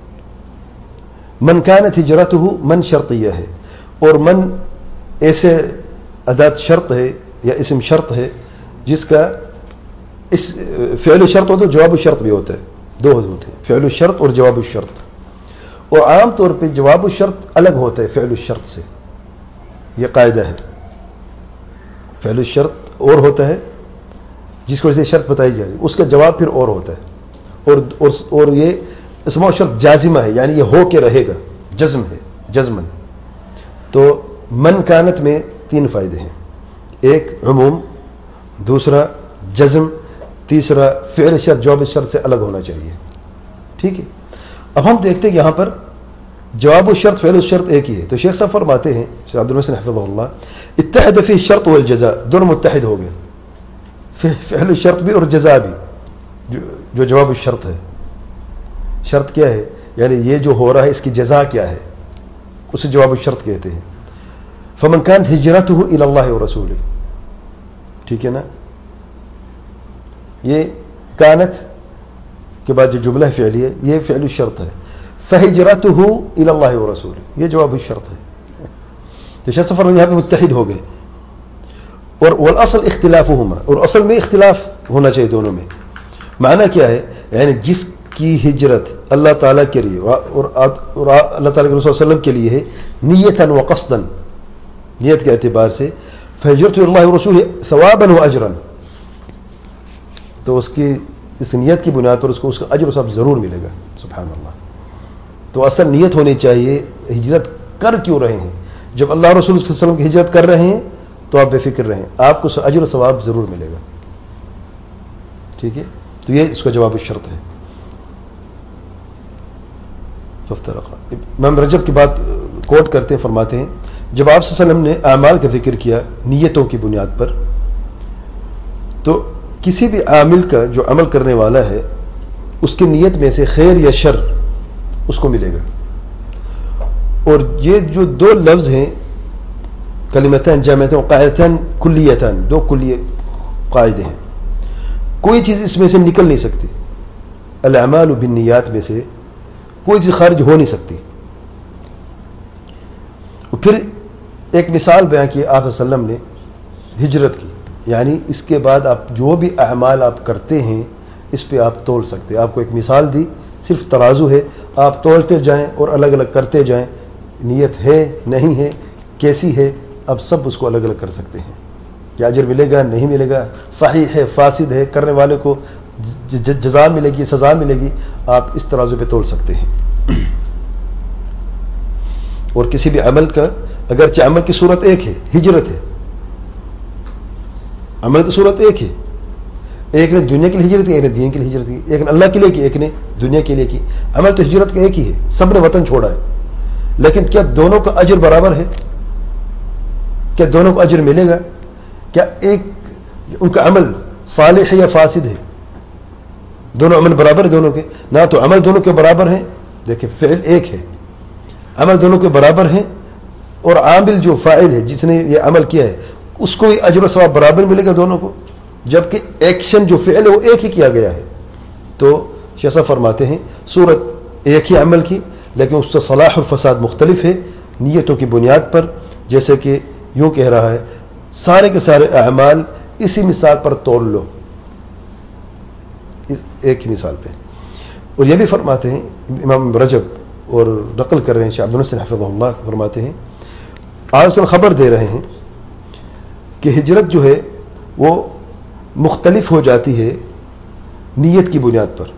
من کانت ہجرتہ من شرطیہ ہے، اور من ایسے ادات شرط ہے یا اسم شرط ہے جس کا اس فعل شرط ہوتا ہے، جواب الشرط بھی ہوتا ہے. دو ہوتے ہیں، فعل الشرط اور جواب الشرط. اور عام طور پہ جواب الشرط الگ ہوتا ہے فعل الشرط سے. یہ قاعدہ ہے. فعل الشرط اور ہوتا ہے جس کو اسے شرط بتائی جا رہی ہے، اس کا جواب پھر اور ہوتا ہے. اور اور, اور یہ اسم و شرط جازمہ ہے، یعنی یہ ہو کے رہے گا، جزم ہے، جزمن. تو من کانت میں تین فائدے ہیں. ایک عموم، دوسرا جزم، تیسرا فعل شرط جواب شرط سے الگ ہونا چاہیے. ٹھیک ہے. اب ہم دیکھتے ہیں کہ یہاں پر جواب الشرط فعل الشرط ایک ہی ہے. تو شیخ صاحب فرماتے ہیں، شیخ عبد المحسن حفظہ اللہ، اتحد فی الشرط والجزاء، دونوں متحد ہو گئے، فعل الشرط بھی اور جزا بھی، جو, جو جواب الشرط ہے. شرط کیا ہے؟ یعنی یہ جو ہو رہا ہے اس کی جزا کیا ہے، اسے جواب الشرط کہتے ہیں. فمن کانت ہجرتہ الی اللہ ورسولہ. ٹھیک ہے نا. یہ کانت کے بعد جو جملہ فعلی ہے یہ فعل الشرط ہے. فہجرتہ الی اللہ ورسولہ یہ جواب الشرط ہے. تو شیخ سفر یہاں پہ متحد ہو گئے. اور والاصل اختلافہما، اور اصل میں اختلاف ہونا چاہیے دونوں میں. معنی کیا ہے؟ یعنی جس کی ہجرت اللہ تعالیٰ کے لیے اور اللہ تعالیٰ کے رسول صلی اللہ علیہ وسلم کے لیے ہے، نیتاً و قصداً، نیت کے اعتبار سے، فہجرت اللہ ورسول ثواباً و اجراً، تو اس کی اس نیت کی بنیاد پر اس کو اس کا اجر و ثواب ضرور ملے گا. سبحان اللہ. تو اصل نیت ہونی چاہیے ہجرت کر کیوں رہے ہیں. جب اللہ رسول صلی اللہ علیہ وسلم کی ہجرت کر رہے ہیں تو آپ بے فکر رہیں، آپ کو اجر و ثواب ضرور ملے گا. ٹھیک ہے. تو یہ اس کا جواب الشرط ہے. امام رجب کی بات کوٹ کرتے ہیں، فرماتے ہیں جب آپ صلی اللہ علیہ وسلم نے اعمال کا ذکر کیا نیتوں کی بنیاد پر، تو کسی بھی عامل کا جو عمل کرنے والا ہے اس کی نیت میں سے خیر یا شر اس کو ملے گا. اور یہ جو دو لفظ ہیں کلمتان جامعتان قاعدتان کلیتان، دو کلی قاعدے ہیں، کوئی چیز اس میں سے نکل نہیں سکتی. الاعمال بالنیات میں سے کوئی چیز خارج ہو نہیں سکتی. پھر ایک مثال بیان کی آپ صلی اللہ علیہ وسلم نے ہجرت کی، یعنی اس کے بعد آپ جو بھی اعمال آپ کرتے ہیں اس پہ آپ تول سکتے. آپ کو ایک مثال دی، صرف ترازو ہے، آپ تولتے جائیں اور الگ الگ کرتے جائیں، نیت ہے نہیں ہے کیسی ہے، اب سب اس کو الگ الگ کر سکتے ہیں. کیا اجر ملے گا نہیں ملے گا، صحیح ہے فاسد ہے، کرنے والے کو جزا ملے گی سزا ملے گی، آپ اس ترازو پہ تول سکتے ہیں. اور کسی بھی عمل کا اگرچہ عمل کی صورت ایک ہے، ہجرت ہے، عمل کی صورت ایک ہے، ایک نے دنیا کے لیے ہجرت کی، ایک نے دین کے لیے ہجرت کی، ایک نے اللہ کے لیے کی، ایک نے دنیا کے لیے کی. عمل تو ہجرت کا ایک ہی ہے، سب نے وطن چھوڑا ہے. لیکن کیا دونوں کا اجر برابر ہے؟ کیا دونوں کو اجر ملے گا؟ کیا ایک ان کا عمل صالح ہے یا فاسد ہے؟ دونوں عمل برابر ہے دونوں کے؟ نہ تو عمل دونوں کے برابر ہیں. دیکھیں فعل ایک ہے، عمل دونوں کے برابر ہیں، اور عامل جو فاعل ہے جس نے یہ عمل کیا ہے اس کو اجر و ثواب برابر ملے گا دونوں کو، جبکہ ایکشن جو فعل ہے وہ ایک ہی کیا گیا ہے. تو شیخ صاحب فرماتے ہیں صورت ایک ہی عمل کی، لیکن اس سے صلاح اور فساد مختلف ہے نیتوں کی بنیاد پر. جیسے کہ یوں کہہ رہا ہے سارے کے سارے اعمال اسی مثال پر تول لو، ایک ہی مثال پہ. اور یہ بھی فرماتے ہیں امام رجب اور نقل کر رہے ہیں شیخ عبد المحسن حفظہ اللہ فرماتے ہیں آپ سے خبر دے رہے ہیں کہ ہجرت جو ہے وہ مختلف ہو جاتی ہے نیت کی بنیاد پر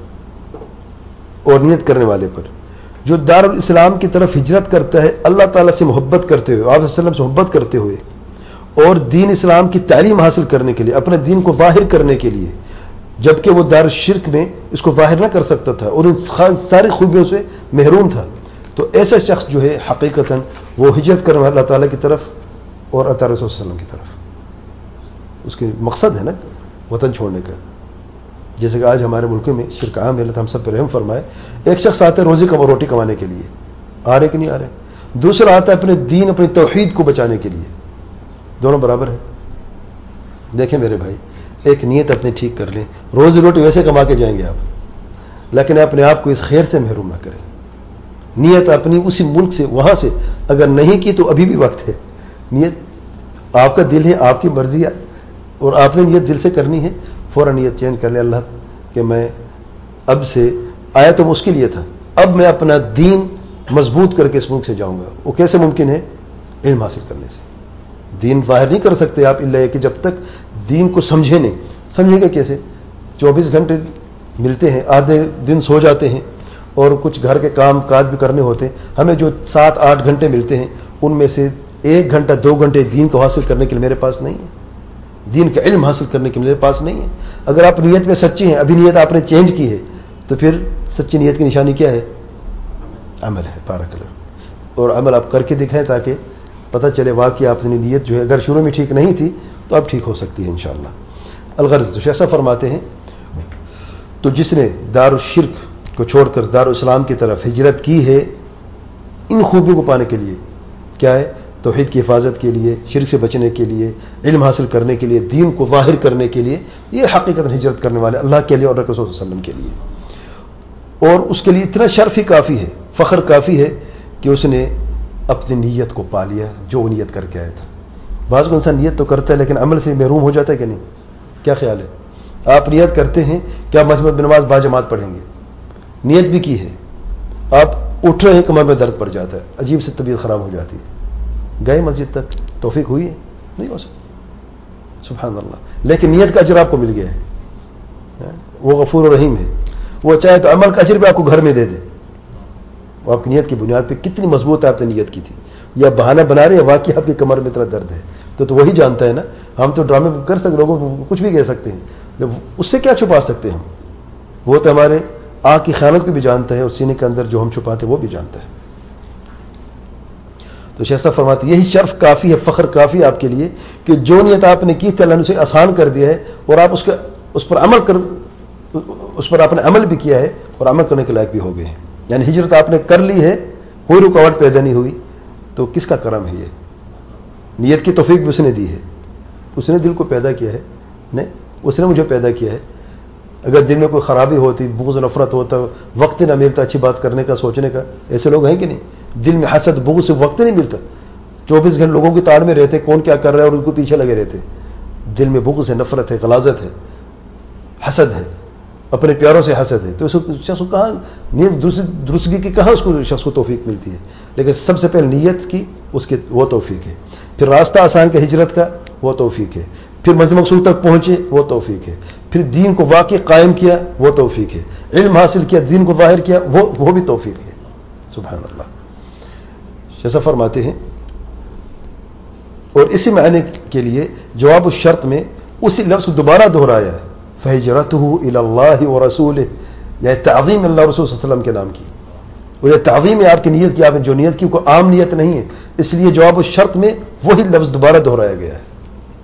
اور نیت کرنے والے پر. جو دارالاسلام کی طرف ہجرت کرتا ہے اللہ تعالیٰ سے محبت کرتے ہوئے، آپ صلی اللہ علیہ وسلم سے محبت کرتے ہوئے اور دین اسلام کی تعلیم حاصل کرنے کے لیے، اپنے دین کو ظاہر کرنے کے لیے، جبکہ وہ دار الشرک میں اس کو ظاہر نہ کر سکتا تھا اور ان ساری خوبیوں سے محروم تھا، تو ایسا شخص جو ہے حقیقتاً وہ ہجرت کرنے والا اللہ تعالیٰ کی طرف اور عطا رسول صلی اللہ علیہ وسلم کی طرف. اس کے مقصد ہے نا وطن چھوڑنے کا. جیسے کہ آج ہمارے ملک میں شرک عام ہے، اللہ ہم سب پہ رحم فرمائے. ایک شخص آتا ہے روزی کما روٹی کمانے کے لیے، آ رہے کہ نہیں آ رہے. دوسرا آتا ہے اپنے دین اپنی توحید کو بچانے کے لیے. دونوں برابر ہیں. دیکھیں میرے بھائی، ایک نیت اپنی ٹھیک کر لیں. روزی روٹی ویسے کما کے جائیں گے آپ، لیکن اپنے آپ کو اس خیر سے محروم نہ کریں. نیت اپنی اسی ملک سے وہاں سے اگر نہیں کی تو ابھی بھی وقت ہے. نیت آپ کا دل ہے، آپ کی مرضی ہے اور آپ نے نیت دل سے کرنی ہے. فوراً نیت چینج کر لیں اللہ کہ میں اب سے آیا تو اس کے لیے تھا، اب میں اپنا دین مضبوط کر کے اس ملک سے جاؤں گا. وہ کیسے ممکن ہے؟ علم حاصل کرنے سے. دین ظاہر نہیں کر سکتے آپ اللہ کہ جب تک دین کو سمجھے نہیں. سمجھیں گے کیسے؟ چوبیس گھنٹے ملتے ہیں، آدھے دن سو جاتے ہیں اور کچھ گھر کے کام کاج بھی کرنے ہوتے ہیں. ہمیں جو سات آٹھ گھنٹے ملتے ہیں ان میں سے ایک گھنٹہ دو گھنٹے دین کو حاصل کرنے کے لیے میرے پاس نہیں ہے، دین کا علم حاصل کرنے کے لیے میرے پاس نہیں ہے. اگر آپ نیت میں سچی ہیں، ابھی نیت آپ نے چینج کی ہے، تو پھر سچی نیت کی نشانی کیا ہے؟ عمل ہے. بارک اللہ. اور عمل آپ کر کے دکھائیں تاکہ پتہ چلے واقعی آپ نے نیت جو ہے اگر شروع میں ٹھیک نہیں تھی تو اب ٹھیک ہو سکتی ہے انشاءاللہ. الغرض تو ایسا فرماتے ہیں تو جس نے دار الشرک کو چھوڑ کر دار الاسلام کی طرف ہجرت کی ہے ان خوبیوں کو پانے کے لیے، کیا ہے؟ توحید کی حفاظت کے لیے، شرک سے بچنے کے لیے، علم حاصل کرنے کے لیے، دین کو ظاہر کرنے کے لیے، یہ حقیقت ہجرت کرنے والے اللہ کے لیے اور رسول صلی اللہ علیہ وسلم کے لیے. اور اس کے لیے اتنا شرف ہی کافی ہے، فخر کافی ہے کہ اس نے اپنی نیت کو پا لیا جو وہ نیت کر کے آیا تھا. بعض کو انسان نیت تو کرتا ہے لیکن عمل سے محروم ہو جاتا ہے کہ نہیں؟ کیا خیال ہے؟ آپ نیت کرتے ہیں کہ آپ مسجد میں نماز باجماعت پڑھیں گے، نیت بھی کی ہے، آپ اٹھ رہے ہیں کمر میں درد پڑ جاتا ہے، عجیب سے طبیعت خراب ہو جاتی ہے، گئے مسجد تک، توفیق ہوئی ہے؟ نہیں ہو سکتا. سبحان اللہ. لیکن نیت کا اجر آپ کو مل گیا ہے. وہ غفور و رحیم ہے، وہ چاہے تو عمل کا اجر بھی آپ کو گھر میں دے دے. وہ آپ کی نیت کی بنیاد پہ کتنی مضبوط آپ نے نیت کی تھی، یا بہانہ بنا رہے ہیں واقعی آپ کی کمر میں اتنا درد ہے تو تو وہی جانتا ہے نا. ہم تو ڈرامے کر سکتے، لوگوں کو کچھ بھی کہہ سکتے ہیں، اس سے کیا چھپا سکتے ہیں ہم؟ وہ تو ہمارے آنکھ کی خیانت کو بھی جانتا ہے اور سینے کے اندر جو ہم چھپاتے ہیں وہ بھی جانتا ہے. تو شیخ صاحب فرماتے یہی شرف کافی ہے، فخر کافی ہے آپ کے لیے کہ جو نیت آپ نے کی تھی اللہ نے اسے آسان کر دیا ہے اور آپ اس کا اس پر عمل کر اس پر آپ نے عمل بھی کیا ہے اور عمل کرنے کے لائق بھی ہو گئے ہیں. یعنی ہجرت آپ نے کر لی ہے، کوئی رکاوٹ پیدا نہیں ہوئی. تو کس کا کرم ہے یہ؟ نیت کی توفیق بھی اس نے دی ہے، اس نے دل کو پیدا کیا ہے. نہیں، اس نے مجھے پیدا کیا ہے. اگر دل میں کوئی خرابی ہوتی، بغض نفرت ہوتا، وقت نہ ملتا اچھی بات کرنے کا، سوچنے کا، ایسے لوگ ہیں کہ نہیں؟ دل میں حسد بغض سے وقت نہیں ملتا، چوبیس گھنٹے لوگوں کی تاڑ میں رہتے کون کیا کر رہا ہے اور ان کو پیچھے لگے رہتے. دل میں بغض ہے، نفرت ہے، غلاظت ہے، حسد ہے، اپنے پیاروں سے حسد ہے. تو اس شخص کو کہاں نیت درستگی کی کہاں اس کو شخص کو توفیق ملتی ہے؟ لیکن سب سے پہلے نیت کی اس کی وہ توفیق ہے. پھر راستہ آسان کا ہجرت کا وہ توفیق ہے. پھر منزل مقصود تک پہنچے وہ توفیق ہے. پھر دین کو واقعی قائم کیا وہ توفیق ہے. علم حاصل کیا، دین کو ظاہر کیا، وہ وہ بھی توفیق ہے. سبحان اللہ. جیسا فرماتے ہیں اور اسی معنی کے لیے جواب الشرط میں اسی لفظ کو دوبارہ دہرایا ہے، فہجرتہ الی اللہ ورسولہ، یا تعظیم اللہ رسول صلی اللہ علیہ وسلم کے نام کی. اور یہ تعظیم ہے آپ کی نیت کی، آپ نے جو نیت کی کوئی عام نیت نہیں ہے، اس لیے جواب الشرط میں وہی لفظ دوبارہ دہرایا گیا ہے،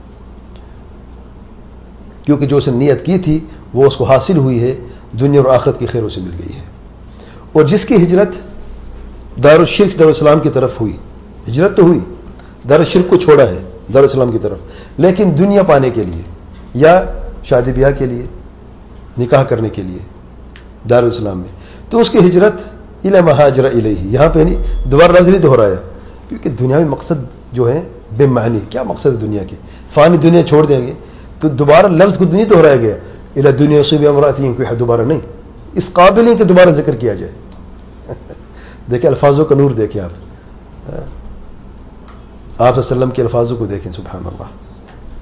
کیونکہ جو اس نے نیت کی تھی وہ اس کو حاصل ہوئی ہے، دنیا اور آخرت کی خیروں سے مل گئی ہے. اور جس کی ہجرت دار الشرک دار الاسلام کی طرف ہوئی، ہجرت تو ہوئی، دار الشرک کو چھوڑا ہے دار الاسلام کی طرف، لیکن دنیا پانے کے لیے یا شادی بیاہ کے لیے، نکاح کرنے کے لیے دار الاسلام میں، تو اس کی ہجرت الی ما ہاجر الیہ. یہاں پہ نہیں دوبارہ لفظ نہیں دہرایا، کیونکہ دنیاوی مقصد جو ہے بے معنی. کیا مقصد ہے دنیا کے؟ فانی دنیا چھوڑ دیں گے تو دوبارہ لفظ کو نہیں دہرایا گیا، الی دنیا صبح امراتی کوئی دوبارہ نہیں، اس قابل ہے کہ دوبارہ ذکر کیا جائے. دیکھیں الفاظوں کا نور دیکھیں آپ، آپ صلی اللہ علیہ وسلم کے الفاظوں کو دیکھیں. سبحان اللہ.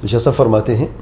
تو شیخ صاحب فرماتے ہیں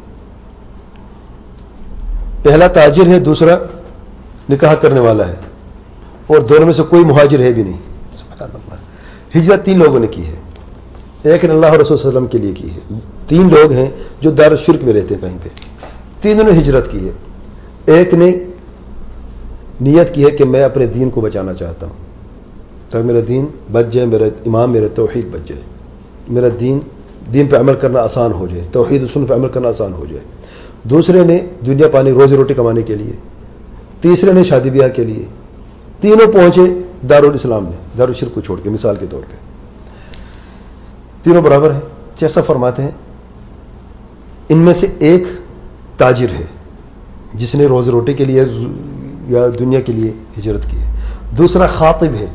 پہلا تاجر ہے، دوسرا نکاح کرنے والا ہے، اور دونوں میں سے کوئی مہاجر ہے بھی نہیں. سبحان اللہ. ہجرت تین لوگوں نے کی ہے. ایک نے اللہ اور رسول صلی اللہ علیہ وسلم کے لیے کی ہے. تین لوگ ہیں جو دار الشرک میں رہتے ہیں کہیں پہ، تینوں نے ہجرت کی ہے. ایک نے نیت کی ہے کہ میں اپنے دین کو بچانا چاہتا ہوں تاکہ میرا دین بچ جائے، میرا امام میرا توحید بچ جائے، میرا دین دین پہ عمل کرنا آسان ہو جائے، توحید و سنت پہ عمل کرنا آسان ہو جائے. دوسرے نے دنیا پانی روزی روٹی کمانے کے لیے، تیسرے نے شادی بیاہ کے لیے. تینوں پہنچے دارالاسلام میں، دارالشرک کو چھوڑ کے. مثال کے طور پہ تینوں برابر ہیں. جیسا فرماتے ہیں ان میں سے ایک تاجر ہے جس نے روزی روٹی کے لیے یا دنیا کے لیے ہجرت کی ہے. دوسرا خاطب ہے،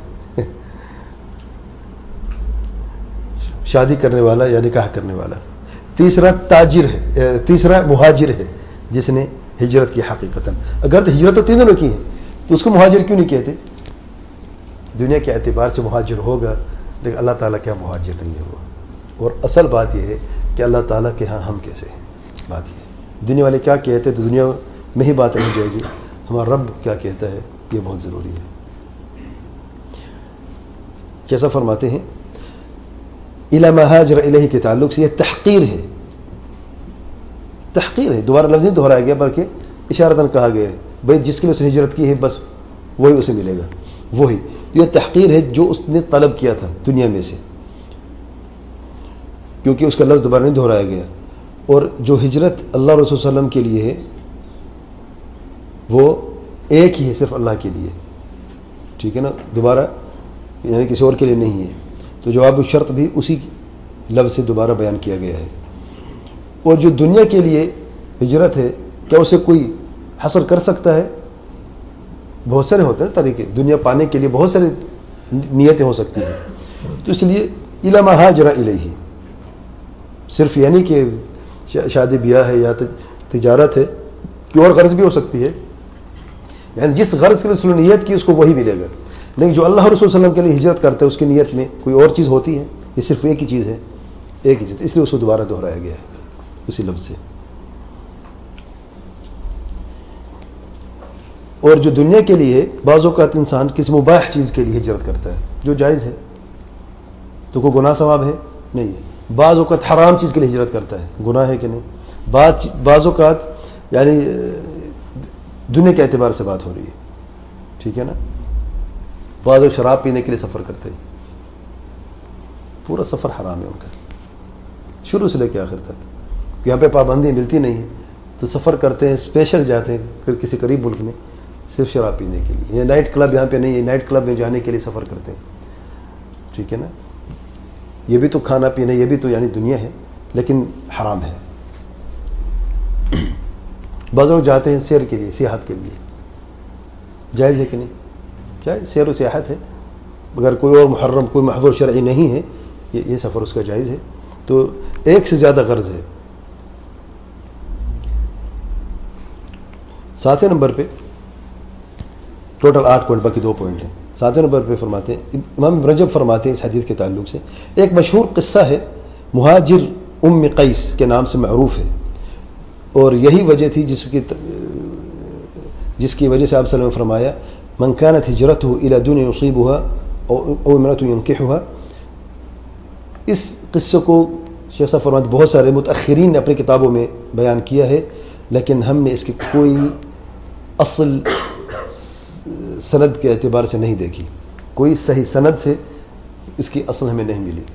شادی کرنے والا یا نکاح کرنے والا. تیسرا تاجر ہے، تیسرا مہاجر ہے جس نے ہجرت کی. حقیقتاً اگر تو ہجرت تو تینوں نے کی ہے تو اس کو مہاجر کیوں نہیں کہتے؟ دنیا کے اعتبار سے مہاجر ہوگا لیکن اللہ تعالیٰ کے ہاں مہاجر نہیں ہوا. اور اصل بات یہ ہے کہ اللہ تعالیٰ کے ہاں ہم کیسے ہیں. بات یہ دنیا والے کیا کہتے تو دنیا میں ہی بات نہیں جائے گی. ہمارا رب کیا کہتا ہے یہ بہت ضروری ہے. جیسا فرماتے ہیں الی ما ہاجر الیہ کے تعلق سے یہ تحقیر ہے. تحقیر ہے، دوبارہ لفظ نہیں دہرایا گیا بلکہ اشارتاً کہا گیا ہے بھائی جس کے لیے اس نے ہجرت کی ہے بس وہی اسے ملے گا. وہی یہ تحقیر ہے جو اس نے طلب کیا تھا دنیا میں سے، کیونکہ اس کا لفظ دوبارہ نہیں دہرایا گیا. اور جو ہجرت اللہ رسول صلی اللہ علیہ وسلم کے لیے ہے وہ ایک ہی ہے، صرف اللہ کے لیے. ٹھیک ہے نا، دوبارہ یعنی کسی اور کے لیے نہیں ہے. تو جواب شرط بھی اسی لفظ سے دوبارہ بیان کیا گیا ہے. اور جو دنیا کے لیے ہجرت ہے کیا اسے کوئی حصر کر سکتا ہے؟ بہت سارے ہوتے ہیں طریقے، دنیا پانے کے لیے بہت ساری نیتیں ہو سکتی ہیں. تو اس لیے الی ما ہاجر الیہ صرف یعنی کہ شادی بیاہ ہے یا تجارت ہے کہ اور غرض بھی ہو سکتی ہے. یعنی جس غرض کے لیے نیت کی اس کو وہی ملے گا. لیکن جو اللہ رسول صلی اللہ علیہ وسلم کے لیے ہجرت کرتا ہے اس کی نیت میں کوئی اور چیز ہوتی ہے؟ یہ صرف ایک ہی چیز ہے، ایک ہی چیز. اس لیے اس کو دوبارہ دہرایا گیا ہے اسی لفظ سے. اور جو دنیا کے لیے بعض اوقات انسان کسی مباح چیز کے لیے ہجرت کرتا ہے جو جائز ہے تو کوئی گناہ ثواب ہے نہیں ہے. بعض اوقات حرام چیز کے لیے ہجرت کرتا ہے، گناہ ہے کہ نہیں؟ بعض اوقات یعنی دنیا کے اعتبار سے بات ہو رہی ہے. ٹھیک ہے نا، بعض لوگ شراب پینے کے لیے سفر کرتے ہیں، پورا سفر حرام ہے ان کا شروع سے لے کے آخر تک. یہاں پہ پابندی ملتی نہیں ہے تو سفر کرتے ہیں، اسپیشل جاتے ہیں پھر کسی قریب ملک میں صرف شراب پینے کے لیے. یہ نائٹ کلب یہاں پہ نہیں ہے، نائٹ کلب میں جانے کے لیے سفر کرتے ہیں. ٹھیک ہے نا، یہ بھی تو کھانا پینا، یہ بھی تو یعنی دنیا ہے لیکن حرام ہے. بعض لوگ جاتے ہیں سیر کے لیے، سیاحت کے لیے. جائز ہے کہ نہیں؟ جائز، سیر و سیاحت ہے. اگر کوئی اور محرم کوئی محظور شرعی نہیں ہے یہ, یہ سفر اس کا جائز ہے. تو ایک سے زیادہ غرض ہے. ساتویں نمبر پہ ٹوٹل آٹھ پوائنٹ، باقی دو پوائنٹ ہیں. ساتویں نمبر پہ فرماتے ہیں امام رجب فرماتے ہیں اس حدیث کے تعلق سے ایک مشہور قصہ ہے مہاجر ام قیس کے نام سے معروف ہے. اور یہی وجہ تھی جس کی جس کی وجہ سے آپ صلی اللہ علیہ وسلم نے فرمایا من كانت هجرته الى دنيا يصيبها او امرأة ينكحها. اس قصے کو شیخ صاحب فرماتے بہت سارے متأخرین نے اپنی کتابوں میں بیان کیا ہے لیکن ہم نے اس کی کوئی اصل سند کے اعتبار سے نہیں دیکھی. کوئی صحیح سند سے اس کی اصل ہمیں نہیں ملی.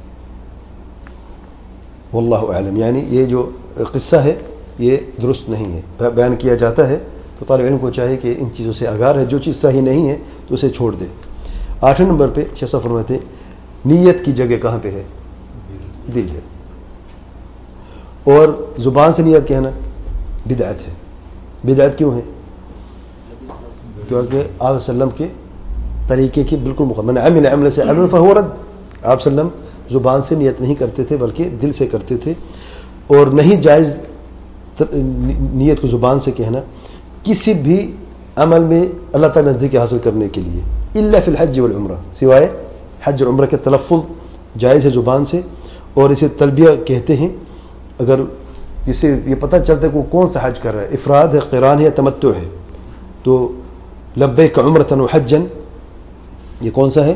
واللہ اعلم. یعنی یہ جو قصہ ہے یہ درست نہیں ہے، بیان کیا جاتا ہے تو طالب علم کو چاہیے کہ ان چیزوں سے آگاہ ہے. جو چیز صحیح نہیں ہے تو اسے چھوڑ دے. آٹھویں نمبر پہ شیخ صاحب فرماتے ہیں نیت کی جگہ کہاں پہ ہے؟ دل ہے. اور زبان سے نیت کہنا بدعت ہے. بدعت کیوں ہے؟ کیونکہ آپ وسلم کے طریقے کی بالکل مخالف. عمل عمل سے عمل فہو رد. آپ وسلم زبان سے نیت نہیں کرتے تھے بلکہ دل سے کرتے تھے. اور نہیں جائز نیت کو زبان سے کہنا کسی بھی عمل میں اللہ تعالی نزدیکی حاصل کرنے کے لیے الا فی الحج والعمرہ، سوائے حج اور عمرہ کے تلفظ جائز ہے زبان سے. اور اسے تلبیہ کہتے ہیں. اگر جسے یہ پتہ چلتا ہے کہ وہ کون سا حج کر رہا ہے، افراد ہے، قران ہے، تمتع ہے، تو لبیک عمرۃ و حجا یہ کون سا ہے؟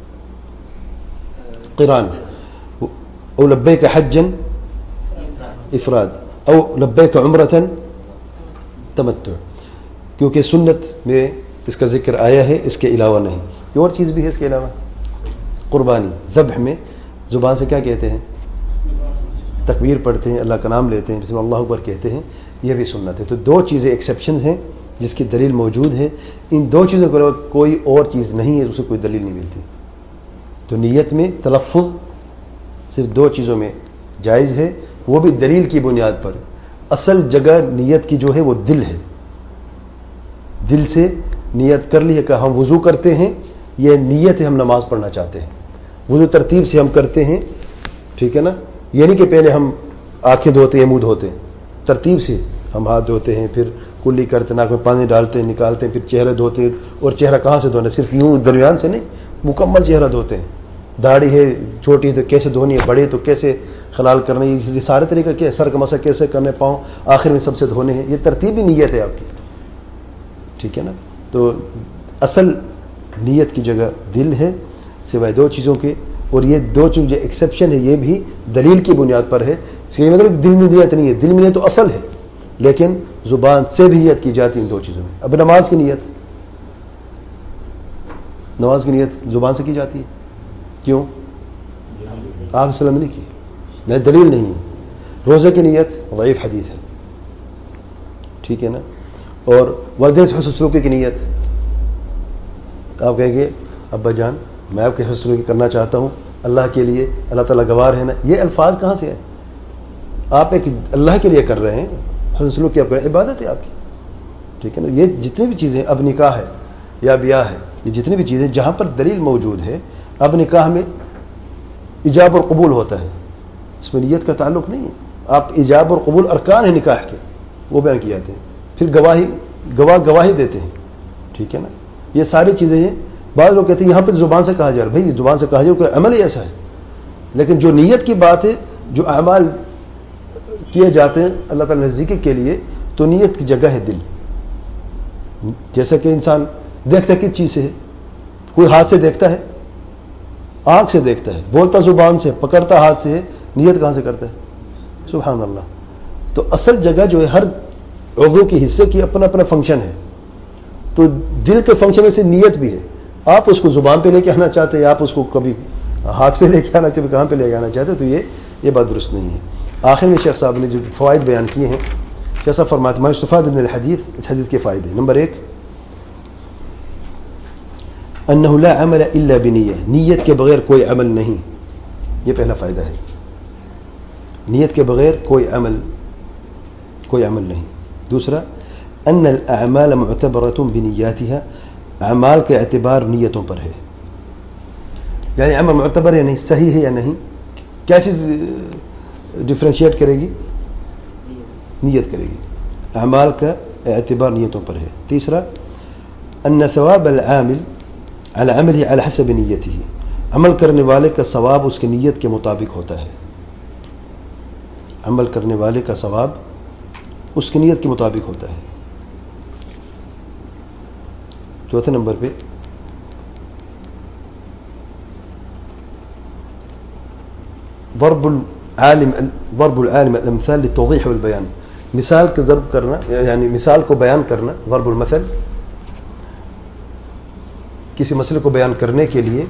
قران. او لبیک حجا افراد او لبیک عمرۃ تمتع، کیونکہ سنت میں اس کا ذکر آیا ہے، اس کے علاوہ نہیں. یہ اور چیز بھی ہے اس کے علاوہ، قربانی ذبح میں زبان سے کیا کہتے ہیں؟ تکبیر پڑھتے ہیں، اللہ کا نام لیتے ہیں، بسم اللہ اکبر کہتے ہیں، یہ بھی سنت ہے. تو دو چیزیں ایکسیپشنز ہیں جس کی دلیل موجود ہے. ان دو چیزوں کے علاوہ کوئی اور چیز نہیں ہے، اسے کوئی دلیل نہیں ملتی. تو نیت میں تلفظ صرف دو چیزوں میں جائز ہے، وہ بھی دلیل کی بنیاد پر. اصل جگہ نیت کی جو ہے وہ دل ہے. دل سے نیت کر لی ہے کہ ہم وضو کرتے ہیں، یہ نیت ہے ہم نماز پڑھنا چاہتے ہیں. وضو ترتیب سے ہم کرتے ہیں، ٹھیک ہے نا، یہ نہیں کہ پہلے ہم آنکھیں دھوتے ہیں، منہ دھوتے ہیں. ترتیب سے ہم ہاتھ دھوتے ہیں، پھر کلی کرتے ہیں، ناک میں پانی ڈالتے ہیں، نکالتے ہیں، پھر چہرہ دھوتے ہیں. اور چہرہ کہاں سے دھونا؟ صرف یوں درمیان سے نہیں، مکمل چہرہ دھوتے ہیں. داڑھی ہے چھوٹی تو کیسے دھونی ہے، بڑی تو کیسے خلال کرنا ہے، یہ سارے طریقہ کیا ہے، سر کا مسح کیسے کرنے، پاؤں آخر میں سب سے دھونے ہیں. یہ ترتیب ہی نیت ہے آپ کی، ٹھیک ہے نا. تو اصل نیت کی جگہ دل ہے سوائے دو چیزوں کے. اور یہ دو چیز جو ایکسیپشن ہے یہ بھی دلیل کی بنیاد پر ہے. اس کا مطلب دل میں نیت نہیں ہے، دل میں نیت تو اصل ہے، لیکن زبان سے بھی نیت کی جاتی ہے ان دو چیزوں میں. اب نماز کی نیت، نماز کی نیت زبان سے کی جاتی ہے، کیوں؟ آپ وسلم نے کی، نہیں دلیل نہیں ہے. روزے کی نیت ضعیف حدیث ہے، ٹھیک ہے نا. اور والدین سے حسن سلوکی کی نیت، آپ کہیں گے ابا جان میں آپ کے حسن سلوکی کرنا چاہتا ہوں اللہ کے لیے، اللہ تعالیٰ گواہ ہے نا. یہ الفاظ کہاں سے ہیں؟ آپ ایک اللہ کے لیے کر رہے ہیں، حسن سلوکی آپ کر رہے ہیں، عبادت ہے آپ کی، ٹھیک ہے نا. یہ جتنی بھی چیزیں، اب نکاح ہے یا بیاہ ہے، یہ جتنی بھی چیزیں جہاں پر دلیل موجود ہے. اب نکاح میں ایجاب اور قبول ہوتا ہے، اس میں نیت کا تعلق نہیں ہے. آپ ایجاب اور قبول ارکان ہیں نکاح کے، وہ بیان کیے جاتے ہیں. پھر گواہی، گواہ گواہی دیتے ہیں، ٹھیک ہے نا. یہ ساری چیزیں ہیں. بعض لوگ کہتے ہیں یہاں پہ زبان سے کہا جا رہا ہے، بھائی زبان سے کہا جائے کہ عمل ہی ایسا ہے، لیکن جو نیت کی بات ہے، جو اعمال کیے جاتے ہیں اللہ تعالی نزدیکی کے لیے، تو نیت کی جگہ ہے دل. جیسا کہ انسان دیکھتا کس چیز سے ہے؟ کوئی ہاتھ سے دیکھتا ہے، آنکھ سے دیکھتا ہے، بولتا زبان سے، پکڑتا ہاتھ سے ہے، نیت کہاں سے کرتا ہے؟ سبحان اللہ. تو اصل جگہ جو ہے ہر عضو کے حصے کی اپنا اپنا فنکشن ہے. تو دل کے فنکشن میں سے نیت بھی ہے. آپ اس کو زبان پہ لے کے آنا چاہتے ہیں، آپ اس کو کبھی ہاتھ پہ لے کے آنا چاہتے، کہاں پہ لے کے آنا چاہتے، تو یہ یہ بات درست نہیں ہے. آخر میں شیخ صاحب نے جو فوائد بیان کیے ہیں، شیخ صاحب فرماتے ہیں مستفاد من الحدیث، اس حدیث کے فائدے. نمبر ایک، انہ لا عمل الا بنیہ، نیت کے بغیر کوئی عمل نہیں. یہ پہلا فائدہ ہے، نیت کے بغیر کوئی عمل کوئی عمل نہیں. دوسرا، ان الاعمال معتبرۃ بنیاتها، اعمال کا اعتبار نیتوں پر ہے. یعنی عمل معتبر ہے نہیں، صحیح ہے یا نہیں، کیا چیز ڈفرینشیٹ کرے گی؟ نیت کرے گی. اعمال کا اعتبار نیتوں پر ہے. تیسرا، ان ثواب العامل على عمله على حسب نیته، عمل کرنے والے کا ثواب اس کی نیت کے مطابق ہوتا ہے. عمل کرنے والے کا ثواب اس کی نیت کے مطابق ہوتا ہے. چوتھے نمبر پہ ضرب العالم ضرب العالم الامثال للتوضيح والبيان، مثال کا ضرب کرنا، یعنی مثال کو بیان کرنا. ضرب المثل، کسی مسئلے کو بیان کرنے کے لیے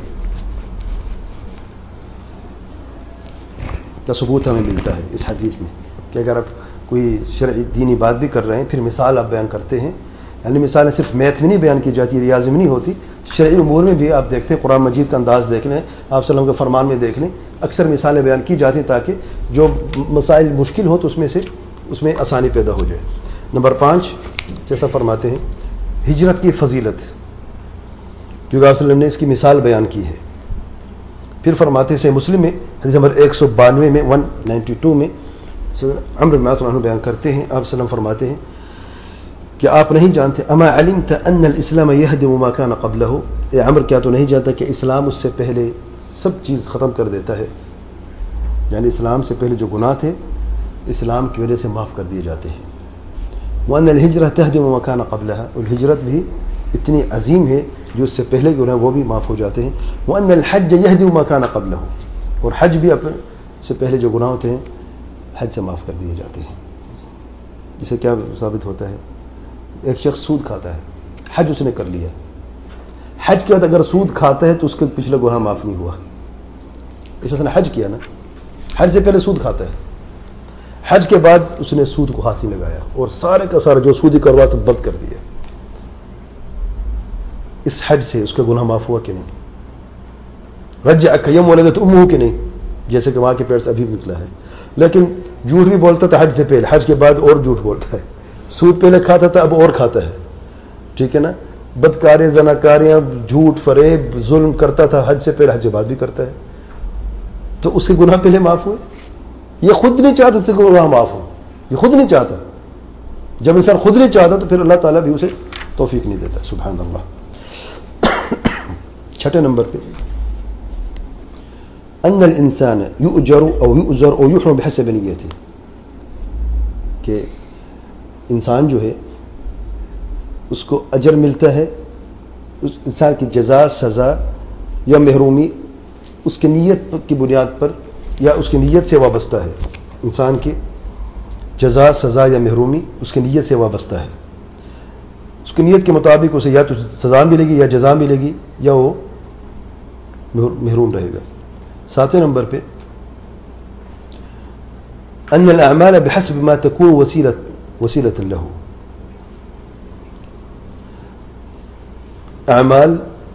کا ثبوت ہمیں ملتا ہے اس حدیث میں کہ اگر آپ کوئی شرعی دینی بات بھی کر رہے ہیں، پھر مثال آپ بیان کرتے ہیں. یعنی مثالیں صرف میتھ میں نہیں بیان کی جاتی، ریاضی میں نہیں ہوتی، شرعی امور میں بھی آپ دیکھتے ہیں. قرآن مجید کا انداز دیکھ لیں، آپ صلی اللہ علیہ وسلم کے فرمان میں دیکھ لیں، اکثر مثالیں بیان کی جاتی ہیں تاکہ جو مسائل مشکل ہو تو اس میں سے اس میں آسانی پیدا ہو جائے. نمبر پانچ، جیسا فرماتے ہیں ہجرت کی فضیلت، کیونکہ آپ صلی اللہ علیہ وسلم نے اس کی مثال بیان کی ہے. پھر فرماتے ہیں مسلم میں حدیث نمبر ایک سو بانوے میں ون نائنٹی ٹو میں عمرو بن عاص رضی اللہ عنہ بیان کرتے ہیں، آپ صلی اللہ علیہ وسلم فرماتے ہیں کہ آپ نہیں جانتے، اما علمت ان الاسلام يهدم ما كان قبله، اے عمر کیا تو نہیں جانتا کہ اسلام اس سے پہلے سب چیز ختم کر دیتا ہے. یعنی اسلام سے پہلے جو گناہ تھے اسلام کی وجہ سے معاف کر دیے جاتے ہیں. وَأَنَّ الْهِجْرَةَ تَهْدِمُ مَا كَانَ قَبْلَهَا, اور ہجرت بھی اتنی عظیم ہے جو اس سے پہلے کے گناہ وہ بھی معاف ہو جاتے ہیں. وَأَنَّ الْحَجَّ يَهْدِمُ مَا كَانَ قَبْلَهُ, اور حج بھی اپنے سے پہلے جو گناہ ہوتے ہیں حج سے معاف کر دیے جاتے ہیں. جسے کیا ثابت ہوتا ہے؟ ایک شخص سود کھاتا ہے, حج اس نے کر لیا, حج کے بعد اگر سود کھاتا ہے تو اس کے پچھلا گناہ معاف نہیں ہوا. اس نے حج کیا نا, حج سے پہلے سود کھاتا ہے, حج کے بعد اس نے سود کو ہاتھ نہیں لگایا اور سارے کا سارا جو سودی کروا تو بند کر دیا. اس حج سے اس کا گناہ معاف ہوا کہ نہیں؟ رجع کیم ولدت امہ کہ نہیں, جیسے کہ وہاں کے پیڑ سے ابھی نکلا ہے. لیکن جھوٹ بھی بولتا تھا حج سے پہلے, حج کے بعد اور جھوٹ بولتا ہے. سود پہلے کھاتا تھا اب اور کھاتا ہے, ٹھیک ہے نا. بدکاری زناکاریاں جھوٹ فریب ظلم کرتا تھا حج سے پہلے, حج کے بعد بھی کرتا ہے. تو اس کے گناہ پہلے معاف ہوئے؟ یہ خود نہیں چاہتا اس کے گناہ معاف ہو, یہ خود نہیں چاہتا. جب انسان خود نہیں چاہتا تو پھر اللہ تعالیٰ بھی اسے توفیق نہیں دیتا. سبحان اللہ. چھٹے نمبر پہ ان الانسان یؤجر او یؤزر او یحرم بحسب نیته, کہ انسان جو ہے اس کو اجر ملتا ہے, اس انسان کی جزا سزا یا محرومی اس کی نیت کی بنیاد پر یا اس کی نیت سے وابستہ ہے. انسان کی جزا سزا یا محرومی اس کی نیت سے وابستہ ہے. اس کی نیت کے مطابق اسے یا تو سزا ملے گی یا جزا ملے گی یا وہ محروم رہے گا. ساتویں نمبر پہ ان الاعمال بحسب ما تكون وسیلۃ وسیلۃ له, اعمال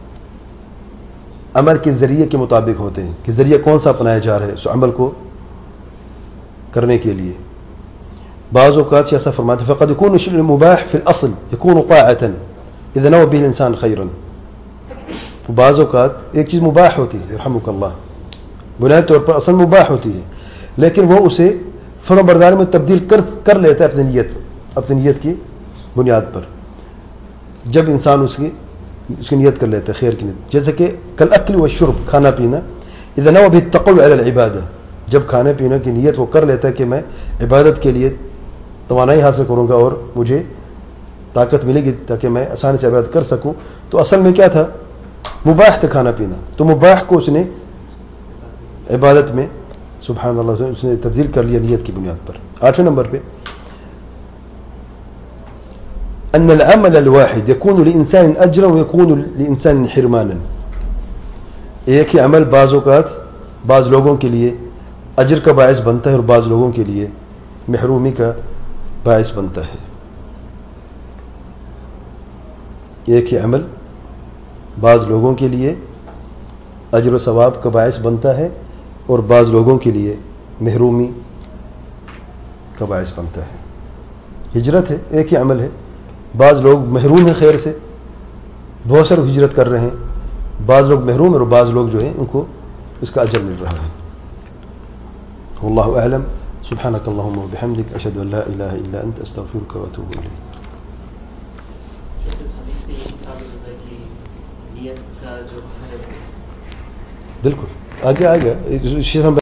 عمل کے ذریعے کے مطابق ہوتے ہیں کہ ذریعہ کون سا اپنایا جا رہا ہے اس عمل کو کرنے کے لیے. بعض اوقات ایسا فرماتے فقد يكون الشيء المباح في الاصل يكون طاعة اذا نوى به الانسان خيرا. بعض اوقات ایک چیز مباح ہوتی ہے رحمک اللہ, بنیادی طور پر اصل مباح ہوتی ہے, لیکن وہ اسے فرما برداری میں تبدیل کر کر لیتا ہے اپنی نیت اپنی نیت کی بنیاد پر. جب انسان اس کی اس کی نیت کر لیتا ہے خیر کی نیت, جیسے کہ کالاکل والشرب, کھانا پینا, اذا نوى بالتقوی علی العبادہ, جب کھانے پینے کی نیت وہ کر لیتا ہے کہ میں عبادت کے لیے توانائی حاصل کروں گا اور مجھے طاقت ملے گی تاکہ میں آسانی سے عبادت کر سکوں, تو اصل میں کیا تھا؟ مباح تھا کھانا پینا. تو مباح کو اس نے عبادت میں سبحان اللہ اس نے تبدیل کر لیا نیت کی بنیاد پر. آٹھویں نمبر پہ ان العمل الواحد يكون لانسان اجرا ويكون لانسان حرمانا, ایک ہی عمل بعض اوقات بعض لوگوں کے لیے اجر کا باعث بنتا ہے اور بعض لوگوں کے لیے محرومی کا باعث بنتا ہے. ایک ہی عمل بعض لوگوں کے لیے اجر و ثواب کا باعث بنتا ہے اور بعض لوگوں کے لیے محرومی کا باعث بنتا ہے. ہجرت ہے, ایک ہی عمل ہے, بعض لوگ محروم ہیں خیر سے, بہت سارے ہجرت کر رہے ہیں, بعض لوگ محروم ہیں اور بعض لوگ جو ہیں ان کو اس کا اجر مل رہا ہے. واللہ اعلم. سبحانك اللهم وبحمدك اشهد ان لا اله الا انت استغفرك واتوب اليك. بالکل آگے آئے گا.